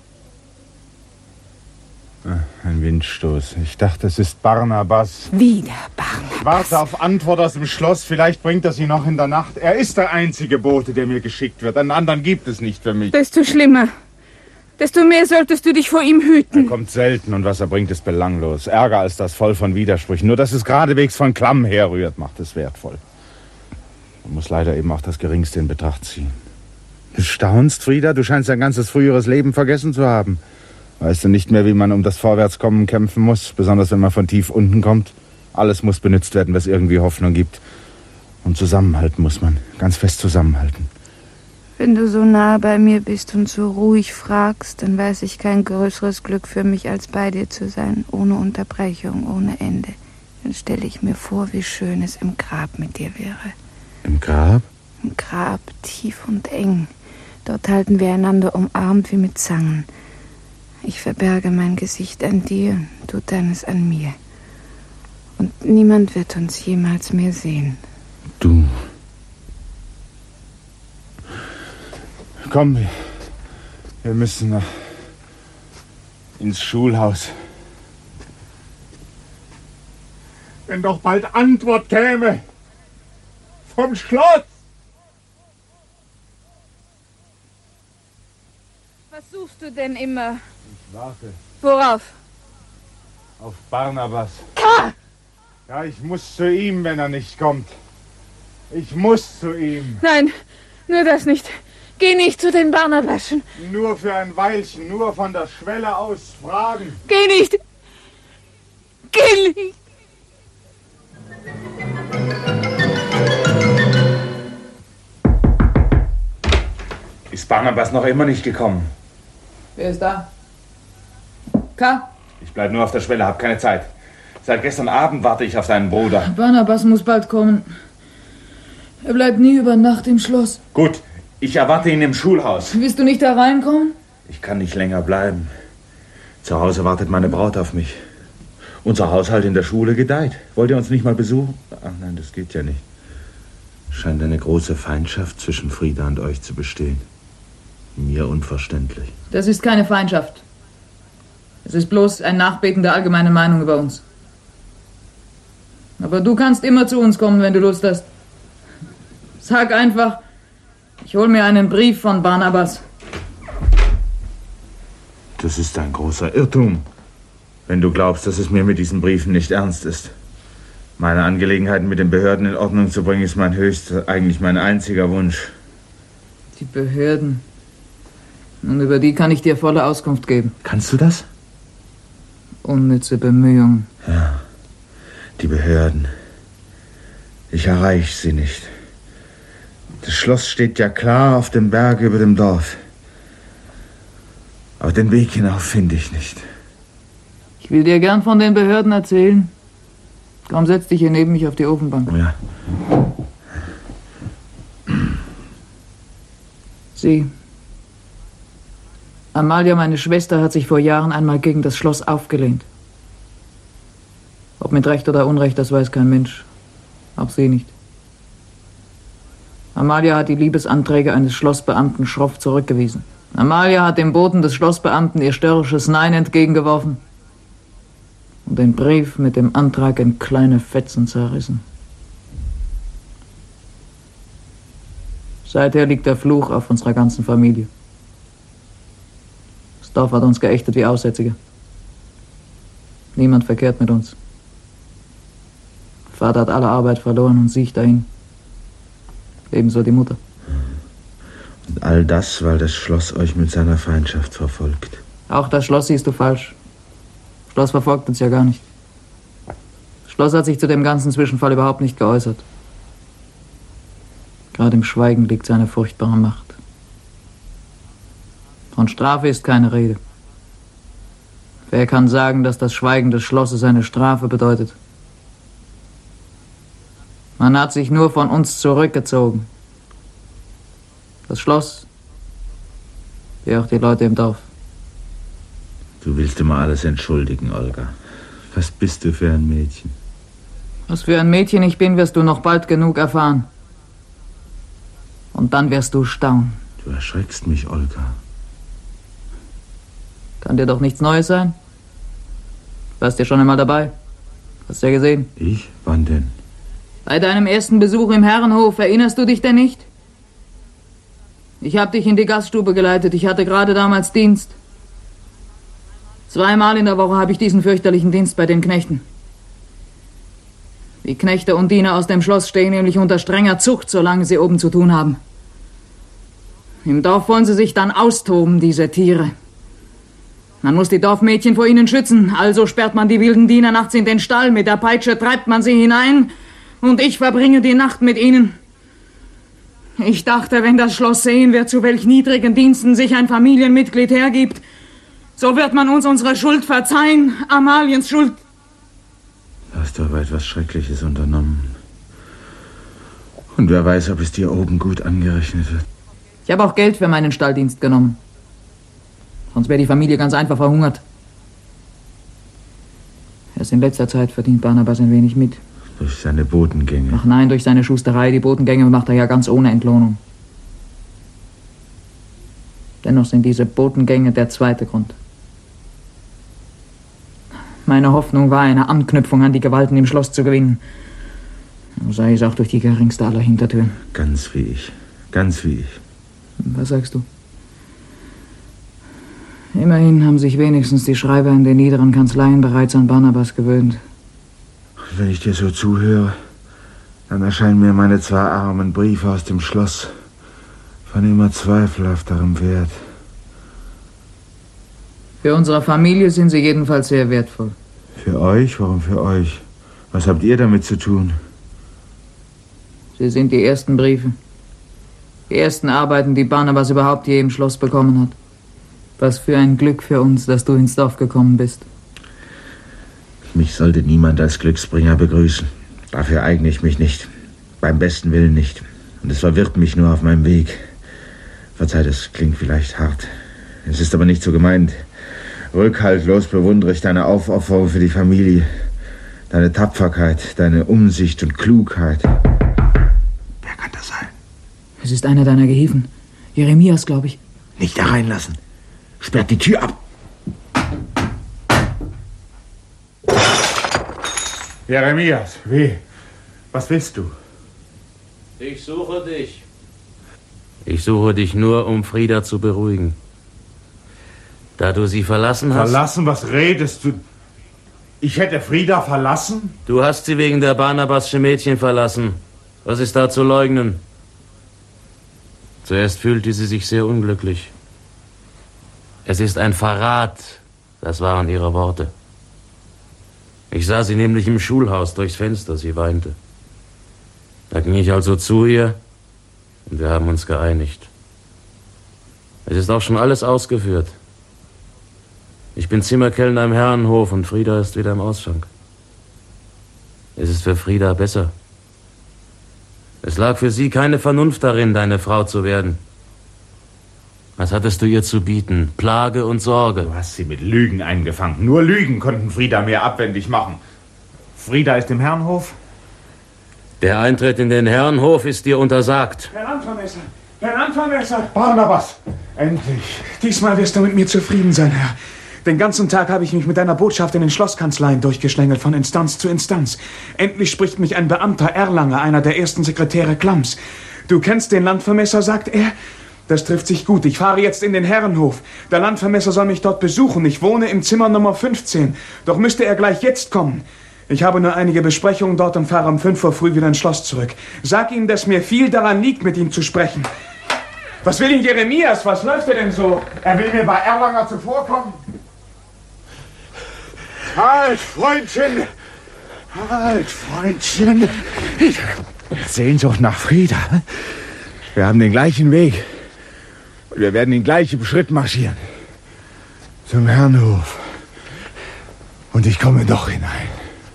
Ein Windstoß. Ich dachte, es ist Barnabas. Wieder Barnabas. Ich warte auf Antwort aus dem Schloss. Vielleicht bringt er sie noch in der Nacht. Er ist der einzige Bote, der mir geschickt wird. Einen anderen gibt es nicht für mich. Desto schlimmer. desto mehr solltest du dich vor ihm hüten. Er kommt selten und was er bringt, ist belanglos. Ärger als das voll von Widersprüchen. Nur, dass es geradewegs von Klamm herrührt, macht es wertvoll. Man muss leider eben auch das Geringste in Betracht ziehen. Du staunst, Frieda? Du scheinst dein ganzes früheres Leben vergessen zu haben. Weißt du nicht mehr, wie man um das Vorwärtskommen kämpfen muss? Besonders, wenn man von tief unten kommt. Alles muss benutzt werden, was irgendwie Hoffnung gibt. Und zusammenhalten muss man. Ganz fest zusammenhalten. Wenn du so nah bei mir bist und so ruhig fragst, dann weiß ich kein größeres Glück für mich, als bei dir zu sein. Ohne Unterbrechung, ohne Ende. Dann stelle ich mir vor, wie schön es im Grab mit dir wäre. Im Grab? Im Grab, tief und eng. Dort halten wir einander umarmt wie mit Zangen. Ich verberge mein Gesicht an dir, du deines an mir. Und niemand wird uns jemals mehr sehen. Du. Komm, wir müssen ins Schulhaus. Wenn doch bald Antwort käme. Vom Schloss. Was suchst du denn immer? Ich warte. Worauf? Auf Barnabas. Ah! Ja, ich muss zu ihm, wenn er nicht kommt. Ich muss zu ihm. Nein, nur das nicht. Geh nicht zu den Barnabaschen. Nur für ein Weilchen, nur von der Schwelle aus fragen. Geh nicht. Geh nicht. Ist Barnabas noch immer nicht gekommen? Wer ist da? K? Ich bleib nur auf der Schwelle, hab keine Zeit. Seit gestern Abend warte ich auf deinen Bruder. Barnabas muss bald kommen. Er bleibt nie über Nacht im Schloss. Gut, ich erwarte ihn im Schulhaus. Willst du nicht da reinkommen? Ich kann nicht länger bleiben. Zu Hause wartet meine Braut auf mich. Unser Haushalt in der Schule gedeiht. Wollt ihr uns nicht mal besuchen? Ach nein, das geht ja nicht. Scheint eine große Feindschaft zwischen Frieda und euch zu bestehen. Mir unverständlich. Das ist keine Feindschaft. Es ist bloß ein Nachbeten der allgemeinen Meinung über uns. Aber du kannst immer zu uns kommen, wenn du Lust hast. Sag einfach, ich hol mir einen Brief von Barnabas. Das ist ein großer Irrtum, wenn du glaubst, dass es mir mit diesen Briefen nicht ernst ist. Meine Angelegenheiten mit den Behörden in Ordnung zu bringen, ist eigentlich mein einziger Wunsch. Die Behörden. Und über die kann ich dir volle Auskunft geben. Kannst du das? Unnütze Bemühungen. Ja, die Behörden. Ich erreiche sie nicht. Das Schloss steht ja klar auf dem Berg über dem Dorf. Aber den Weg hinauf finde ich nicht. Ich will dir gern von den Behörden erzählen. Komm, setz dich hier neben mich auf die Ofenbank. Ja. Sieh. Amalia, meine Schwester, hat sich vor Jahren einmal gegen das Schloss aufgelehnt. Ob mit Recht oder Unrecht, das weiß kein Mensch. Auch sie nicht. Amalia hat die Liebesanträge eines Schlossbeamten schroff zurückgewiesen. Amalia hat dem Boten des Schlossbeamten ihr störrisches Nein entgegengeworfen und den Brief mit dem Antrag in kleine Fetzen zerrissen. Seither liegt der Fluch auf unserer ganzen Familie. Das Dorf hat uns geächtet wie Aussätzige. Niemand verkehrt mit uns. Vater hat alle Arbeit verloren und siecht dahin. Ebenso die Mutter. Und all das, weil das Schloss euch mit seiner Feindschaft verfolgt. Auch das Schloss siehst du falsch. Das Schloss verfolgt uns ja gar nicht. Das Schloss hat sich zu dem ganzen Zwischenfall überhaupt nicht geäußert. Gerade im Schweigen liegt seine furchtbare Macht. Von Strafe ist keine Rede. Wer kann sagen, dass das Schweigen des Schlosses eine Strafe bedeutet? Man hat sich nur von uns zurückgezogen. Das Schloss, wie auch die Leute im Dorf. Du willst immer alles entschuldigen, Olga. Was bist du für ein Mädchen? Was für ein Mädchen ich bin, wirst du noch bald genug erfahren. Und dann wirst du staunen. Du erschreckst mich, Olga. Kann dir doch nichts Neues sein? Warst ja schon einmal dabei. Hast ja gesehen. Ich? Wann denn? Bei deinem ersten Besuch im Herrenhof, erinnerst du dich denn nicht? Ich habe dich in die Gaststube geleitet. Ich hatte gerade damals Dienst. 2-mal in der Woche habe ich diesen fürchterlichen Dienst bei den Knechten. Die Knechte und Diener aus dem Schloss stehen nämlich unter strenger Zucht, solange sie oben zu tun haben. Im Dorf wollen sie sich dann austoben, diese Tiere. Man muss die Dorfmädchen vor ihnen schützen, also sperrt man die wilden Diener nachts in den Stall, mit der Peitsche treibt man sie hinein und ich verbringe die Nacht mit ihnen. Ich dachte, wenn das Schloss sehen wird, zu welch niedrigen Diensten sich ein Familienmitglied hergibt, so wird man uns unsere Schuld verzeihen, Amaliens Schuld. Du hast aber etwas Schreckliches unternommen. Und wer weiß, ob es dir oben gut angerechnet wird. Ich habe auch Geld für meinen Stalldienst genommen. Sonst wäre die Familie ganz einfach verhungert. Erst in letzter Zeit verdient Barnabas ein wenig mit. Durch seine Botengänge. Ach nein, durch seine Schusterei. Die Botengänge macht er ja ganz ohne Entlohnung. Dennoch sind diese Botengänge der zweite Grund. Meine Hoffnung war, eine Anknüpfung an die Gewalten im Schloss zu gewinnen. Sei es auch durch die geringste aller Hintertüren. Ganz wie ich. Ganz wie ich. Was sagst du? Immerhin haben sich wenigstens die Schreiber in den niederen Kanzleien bereits an Barnabas gewöhnt. Wenn ich dir so zuhöre, dann erscheinen mir meine 2 armen Briefe aus dem Schloss von immer zweifelhafterem Wert. Für unsere Familie sind sie jedenfalls sehr wertvoll. Für euch? Warum für euch? Was habt ihr damit zu tun? Sie sind die ersten Briefe. Die ersten Arbeiten, die Barnabas überhaupt je im Schloss bekommen hat. Was für ein Glück für uns, dass du ins Dorf gekommen bist. Mich sollte niemand als Glücksbringer begrüßen. Dafür eigne ich mich nicht. Beim besten Willen nicht. Und es verwirrt mich nur auf meinem Weg. Verzeiht, es klingt vielleicht hart. Es ist aber nicht so gemeint. Rückhaltlos bewundere ich deine Aufopferung für die Familie. Deine Tapferkeit, deine Umsicht und Klugheit. Wer kann das sein? Es ist einer deiner Gehilfen. Jeremias, glaube ich. Nicht hereinlassen. Sperrt die Tür ab. Jeremias, wie? Was willst du? Ich suche dich. Ich suche dich nur, um Frieda zu beruhigen. Da du sie verlassen hast... Verlassen? Was redest du? Ich hätte Frieda verlassen? Du hast sie wegen der Barnabas'sche Mädchen verlassen. Was ist da zu leugnen? Zuerst fühlte sie sich sehr unglücklich. Es ist ein Verrat, das waren ihre Worte. Ich sah sie nämlich im Schulhaus durchs Fenster, sie weinte. Da ging ich also zu ihr und wir haben uns geeinigt. Es ist auch schon alles ausgeführt. Ich bin Zimmerkellner im Herrenhof und Frieda ist wieder im Ausschank. Es ist für Frieda besser. Es lag für sie keine Vernunft darin, deine Frau zu werden. Was hattest du ihr zu bieten? Plage und Sorge. Du hast sie mit Lügen eingefangen. Nur Lügen konnten Frieda mehr abwendig machen. Frieda ist im Herrenhof? Der Eintritt in den Herrenhof ist dir untersagt. Herr Landvermesser! Herr Landvermesser! Barnabas! Endlich! Diesmal wirst du mit mir zufrieden sein, Herr. Den ganzen Tag habe ich mich mit deiner Botschaft in den Schlosskanzleien durchgeschlängelt, von Instanz zu Instanz. Endlich spricht mich ein Beamter Erlanger, einer der ersten Sekretäre Klamms. Du kennst den Landvermesser, sagt er. Das trifft sich gut. Ich fahre jetzt in den Herrenhof. Der Landvermesser soll mich dort besuchen. Ich wohne im Zimmer Nummer 15. Doch müsste er gleich jetzt kommen. Ich habe nur einige Besprechungen dort und fahre um 5 Uhr früh wieder ins Schloss zurück. Sag ihm, dass mir viel daran liegt, mit ihm zu sprechen. Was will denn Jeremias? Was läuft er denn so? Er will mir bei Erlanger zuvorkommen. Halt, Freundchen! Halt, Freundchen! Sehnsucht nach Frieda. Wir haben den gleichen Weg. Und wir werden den gleichen Schritt marschieren. Zum Herrenhof. Und ich komme doch hinein.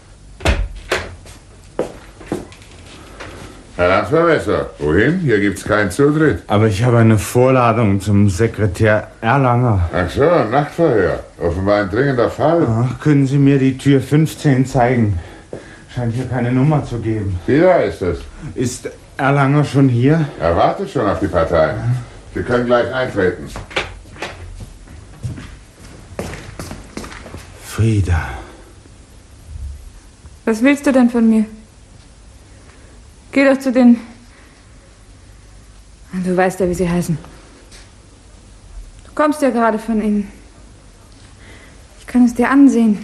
Herr Landvermesser, wohin? Hier gibt's keinen Zutritt. Aber ich habe eine Vorladung zum Sekretär Erlanger. Ach so, ein Nachtverhör. Offenbar ein dringender Fall. Ach, können Sie mir die Tür 15 zeigen? Scheint hier keine Nummer zu geben. Wie da ist es? Ist Erlanger schon hier? Er wartet schon auf die Partei. Sie können gleich eintreten. Frieda. Was willst du denn von mir? Geh doch zu den... Du weißt ja, wie sie heißen. Du kommst ja gerade von ihnen. Ich kann es dir ansehen.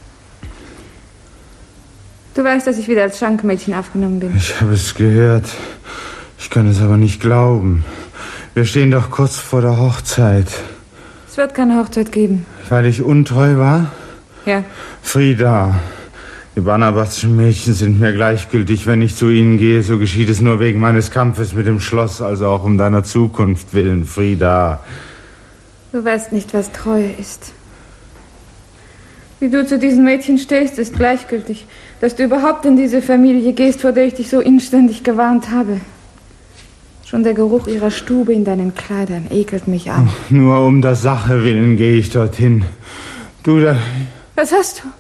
Du weißt, dass ich wieder als Schankmädchen aufgenommen bin. Ich habe es gehört. Ich kann es aber nicht glauben. Wir stehen doch kurz vor der Hochzeit. Es wird keine Hochzeit geben. Weil ich untreu war? Ja. Frieda, die Barnabatschen Mädchen sind mir gleichgültig. Wenn ich zu ihnen gehe, so geschieht es nur wegen meines Kampfes mit dem Schloss, also auch um deiner Zukunft willen, Frieda. Du weißt nicht, was Treue ist. Wie du zu diesen Mädchen stehst, ist gleichgültig. Dass du überhaupt in diese Familie gehst, vor der ich dich so inständig gewarnt habe. Schon der Geruch ihrer Stube in deinen Kleidern ekelt mich an. Nur um der Sache willen gehe ich dorthin. Du da... Was hast du?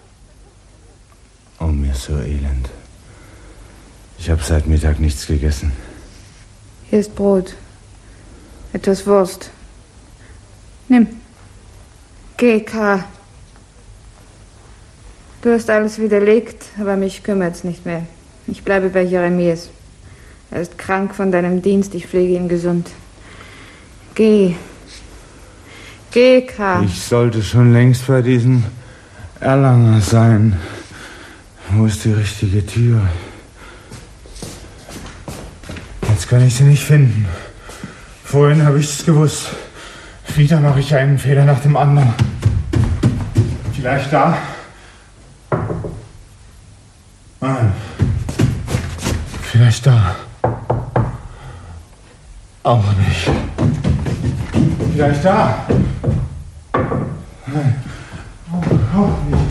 Oh, mir ist so elend. Ich habe seit Mittag nichts gegessen. Hier ist Brot. Etwas Wurst. Nimm. Geh, Karl. Du hast alles widerlegt, aber mich kümmert's nicht mehr. Ich bleibe bei Jeremias. Er ist krank von deinem Dienst, ich pflege ihn gesund. Geh. Geh, Karl. Ich sollte schon längst bei diesen Erlanger sein. Wo ist die richtige Tür? Jetzt kann ich sie nicht finden. Vorhin habe ich es gewusst. Wieder mache ich einen Fehler nach dem anderen. Vielleicht da? Nein. Vielleicht da. Auch nicht. Vielleicht da. Nein. Auch nicht.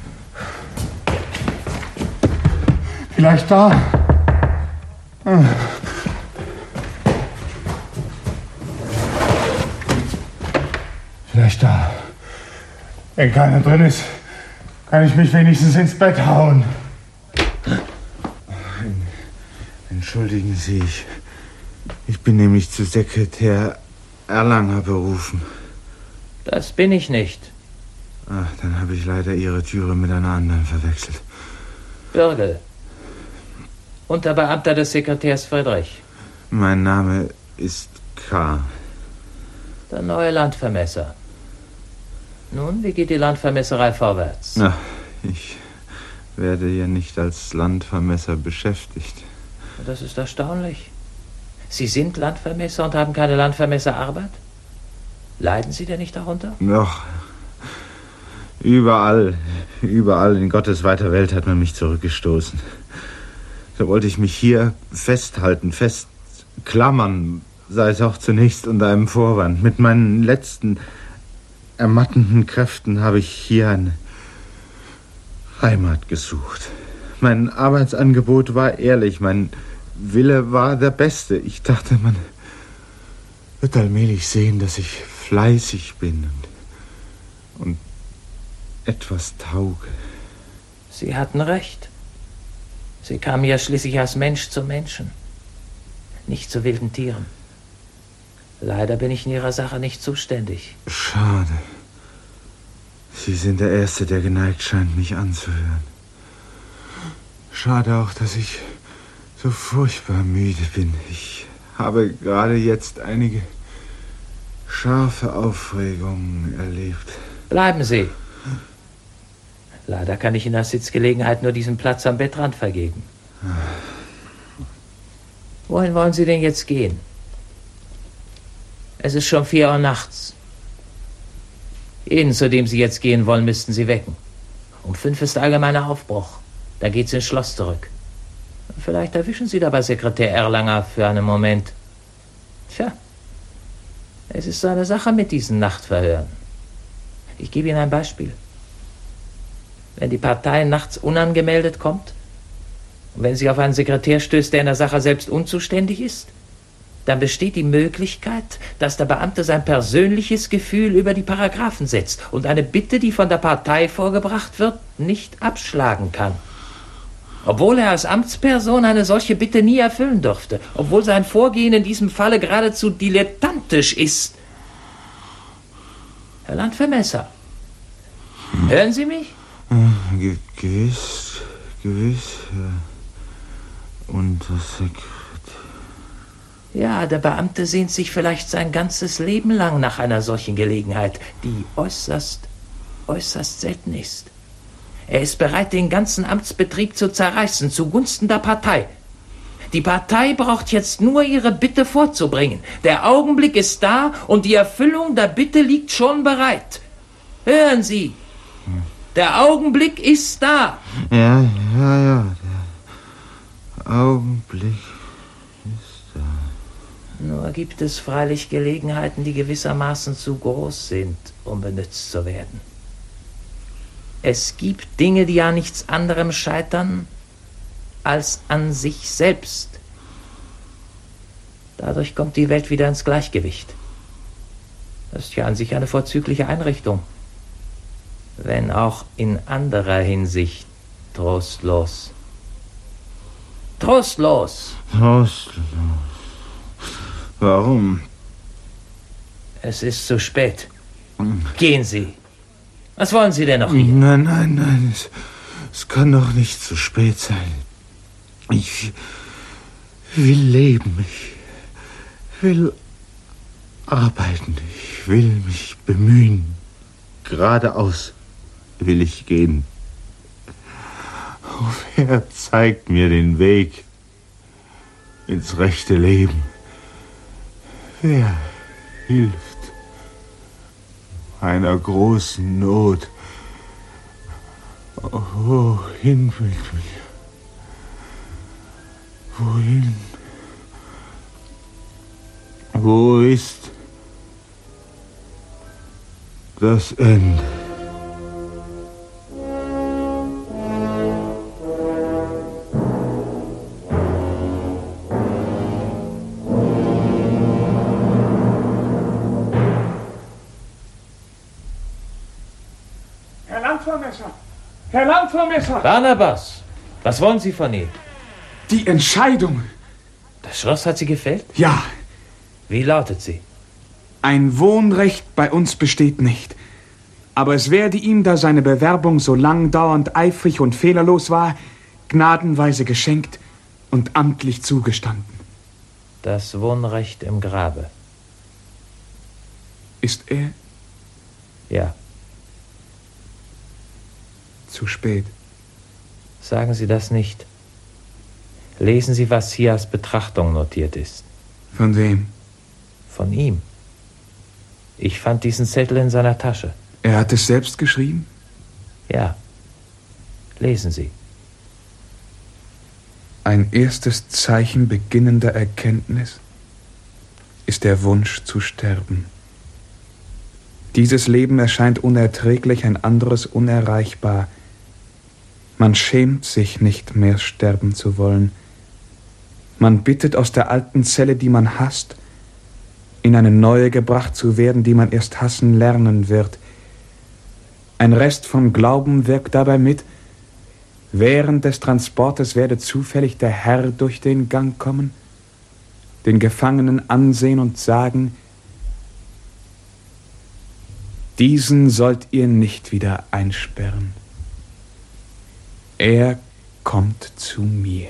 Vielleicht da. Vielleicht da. Wenn keiner drin ist, kann ich mich wenigstens ins Bett hauen. Entschuldigen Sie, ich bin nämlich zu Sekretär Erlanger berufen. Das bin ich nicht. Ach, dann habe ich leider Ihre Türe mit einer anderen verwechselt. Bürgel. Unterbeamter des Sekretärs Friedrich. Mein Name ist K. Der neue Landvermesser. Nun, wie geht die Landvermesserei vorwärts? Na, ich werde ja nicht als Landvermesser beschäftigt. Das ist erstaunlich. Sie sind Landvermesser und haben keine Landvermesserarbeit? Leiden Sie denn nicht darunter? Doch. Überall in Gottes weiter Welt hat man mich zurückgestoßen. Da wollte ich mich hier festhalten, festklammern, sei es auch zunächst unter einem Vorwand. Mit meinen letzten ermattenden Kräften habe ich hier eine Heimat gesucht. Mein Arbeitsangebot war ehrlich, mein Wille war der beste. Ich dachte, man wird allmählich sehen, dass ich fleißig bin und etwas tauge. Sie hatten recht. Sie kamen ja schließlich als Mensch zu Menschen, nicht zu wilden Tieren. Leider bin ich in Ihrer Sache nicht zuständig. Schade. Sie sind der Erste, der geneigt scheint, mich anzuhören. Schade auch, dass ich so furchtbar müde bin. Ich habe gerade jetzt einige scharfe Aufregungen erlebt. Bleiben Sie. Leider kann ich Ihnen als Sitzgelegenheit nur diesen Platz am Bettrand vergeben. Wohin wollen Sie denn jetzt gehen? Es ist schon 4 Uhr nachts. Jeden, zu dem Sie jetzt gehen wollen, müssten Sie wecken. Um 5 ist allgemeiner Aufbruch. Da geht's ins Schloss zurück. Vielleicht erwischen Sie dabei Sekretär Erlanger für einen Moment. Tja, es ist so eine Sache mit diesen Nachtverhören. Ich gebe Ihnen ein Beispiel. Wenn die Partei nachts unangemeldet kommt und wenn sie auf einen Sekretär stößt, der in der Sache selbst unzuständig ist, dann besteht die Möglichkeit, dass der Beamte sein persönliches Gefühl über die Paragraphen setzt und eine Bitte, die von der Partei vorgebracht wird, nicht abschlagen kann. Obwohl er als Amtsperson eine solche Bitte nie erfüllen dürfte, obwohl sein Vorgehen in diesem Falle geradezu dilettantisch ist. Herr Landvermesser, hören Sie mich? Gewiss. Und das Sekretär. Ja, der Beamte sehnt sich vielleicht sein ganzes Leben lang nach einer solchen Gelegenheit, die äußerst äußerst selten ist. Er ist bereit, den ganzen Amtsbetrieb zu zerreißen, zugunsten der Partei. Die Partei braucht jetzt nur ihre Bitte vorzubringen. Der Augenblick ist da und die Erfüllung der Bitte liegt schon bereit. Hören Sie, der Augenblick ist da. Ja, der Augenblick ist da. Nur gibt es freilich Gelegenheiten, die gewissermaßen zu groß sind, um benutzt zu werden. Es gibt Dinge, die an nichts anderem scheitern als an sich selbst. Dadurch kommt die Welt wieder ins Gleichgewicht. Das ist ja an sich eine vorzügliche Einrichtung, wenn auch in anderer Hinsicht trostlos. Trostlos! Trostlos. Warum? Es ist zu spät. Gehen Sie. Was wollen Sie denn noch hier? Nein, es kann doch nicht zu spät sein. Ich will leben, ich will arbeiten, ich will mich bemühen. Geradeaus will ich gehen. Oh, wer zeigt mir den Weg ins rechte Leben? Wer hilft einer großen Not? Oh, wohin mit mir? Wohin? Wo ist das Ende? Herr Landvermesser! Barnabas, was wollen Sie von ihm? Die Entscheidung. Das Schloss hat Sie gefällt? Ja. Wie lautet sie? Ein Wohnrecht bei uns besteht nicht. Aber es werde ihm, da seine Bewerbung so lang dauernd eifrig und fehlerlos war, gnadenweise geschenkt und amtlich zugestanden. Das Wohnrecht im Grabe. Ist er? Ja. Zu spät. Sagen Sie das nicht. Lesen Sie, was hier als Betrachtung notiert ist. Von wem? Von ihm. Ich fand diesen Zettel in seiner Tasche. Er hat es selbst geschrieben? Ja. Lesen Sie. Ein erstes Zeichen beginnender Erkenntnis ist der Wunsch zu sterben. Dieses Leben erscheint unerträglich, ein anderes unerreichbar. Man schämt sich nicht mehr, sterben zu wollen. Man bittet, aus der alten Zelle, die man hasst, in eine neue gebracht zu werden, die man erst hassen lernen wird. Ein Rest vom Glauben wirkt dabei mit. Während des Transportes werde zufällig der Herr durch den Gang kommen, den Gefangenen ansehen und sagen: Diesen sollt ihr nicht wieder einsperren. Er kommt zu mir.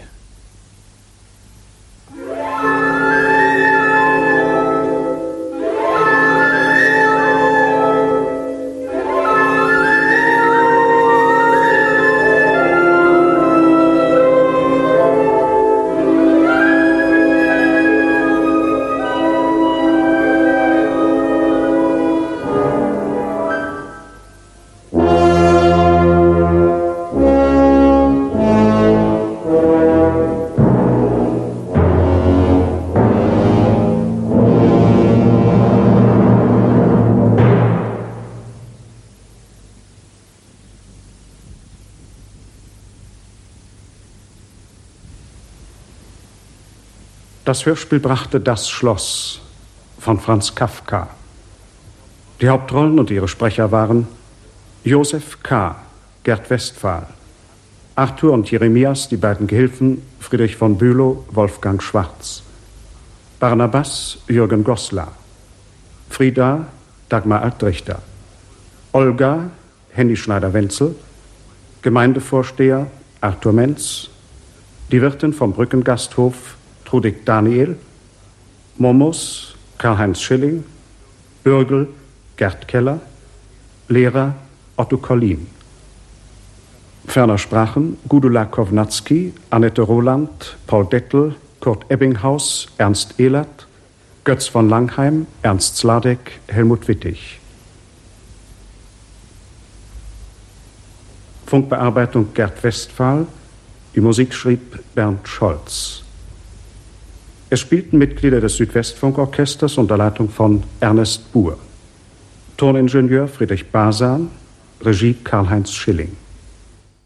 Das Hörspiel brachte Das Schloss von Franz Kafka. Die Hauptrollen und ihre Sprecher waren Josef K., Gerd Westphal, Arthur und Jeremias, die beiden Gehilfen, Friedrich von Bülow, Wolfgang Schwarz, Barnabas, Jürgen Goslar, Frieda, Dagmar Altrichter, Olga, Henny Schneider-Wenzel, Gemeindevorsteher Arthur Menz, die Wirtin vom Brückengasthof Trudig Daniel, Momus Karl-Heinz Schilling, Bürgel Gerd Keller, Lehrer Otto Collin. Ferner sprachen Gudula Kovnatski, Annette Roland, Paul Dettel, Kurt Ebbinghaus, Ernst Ehlert, Götz von Langheim, Ernst Sladek, Helmut Wittig. Funkbearbeitung Gerd Westphal, die Musik schrieb Bernd Scholz. Es spielten Mitglieder des Südwestfunkorchesters unter Leitung von Ernest Buhr. Toningenieur Friedrich Basan, Regie Karl-Heinz Schilling.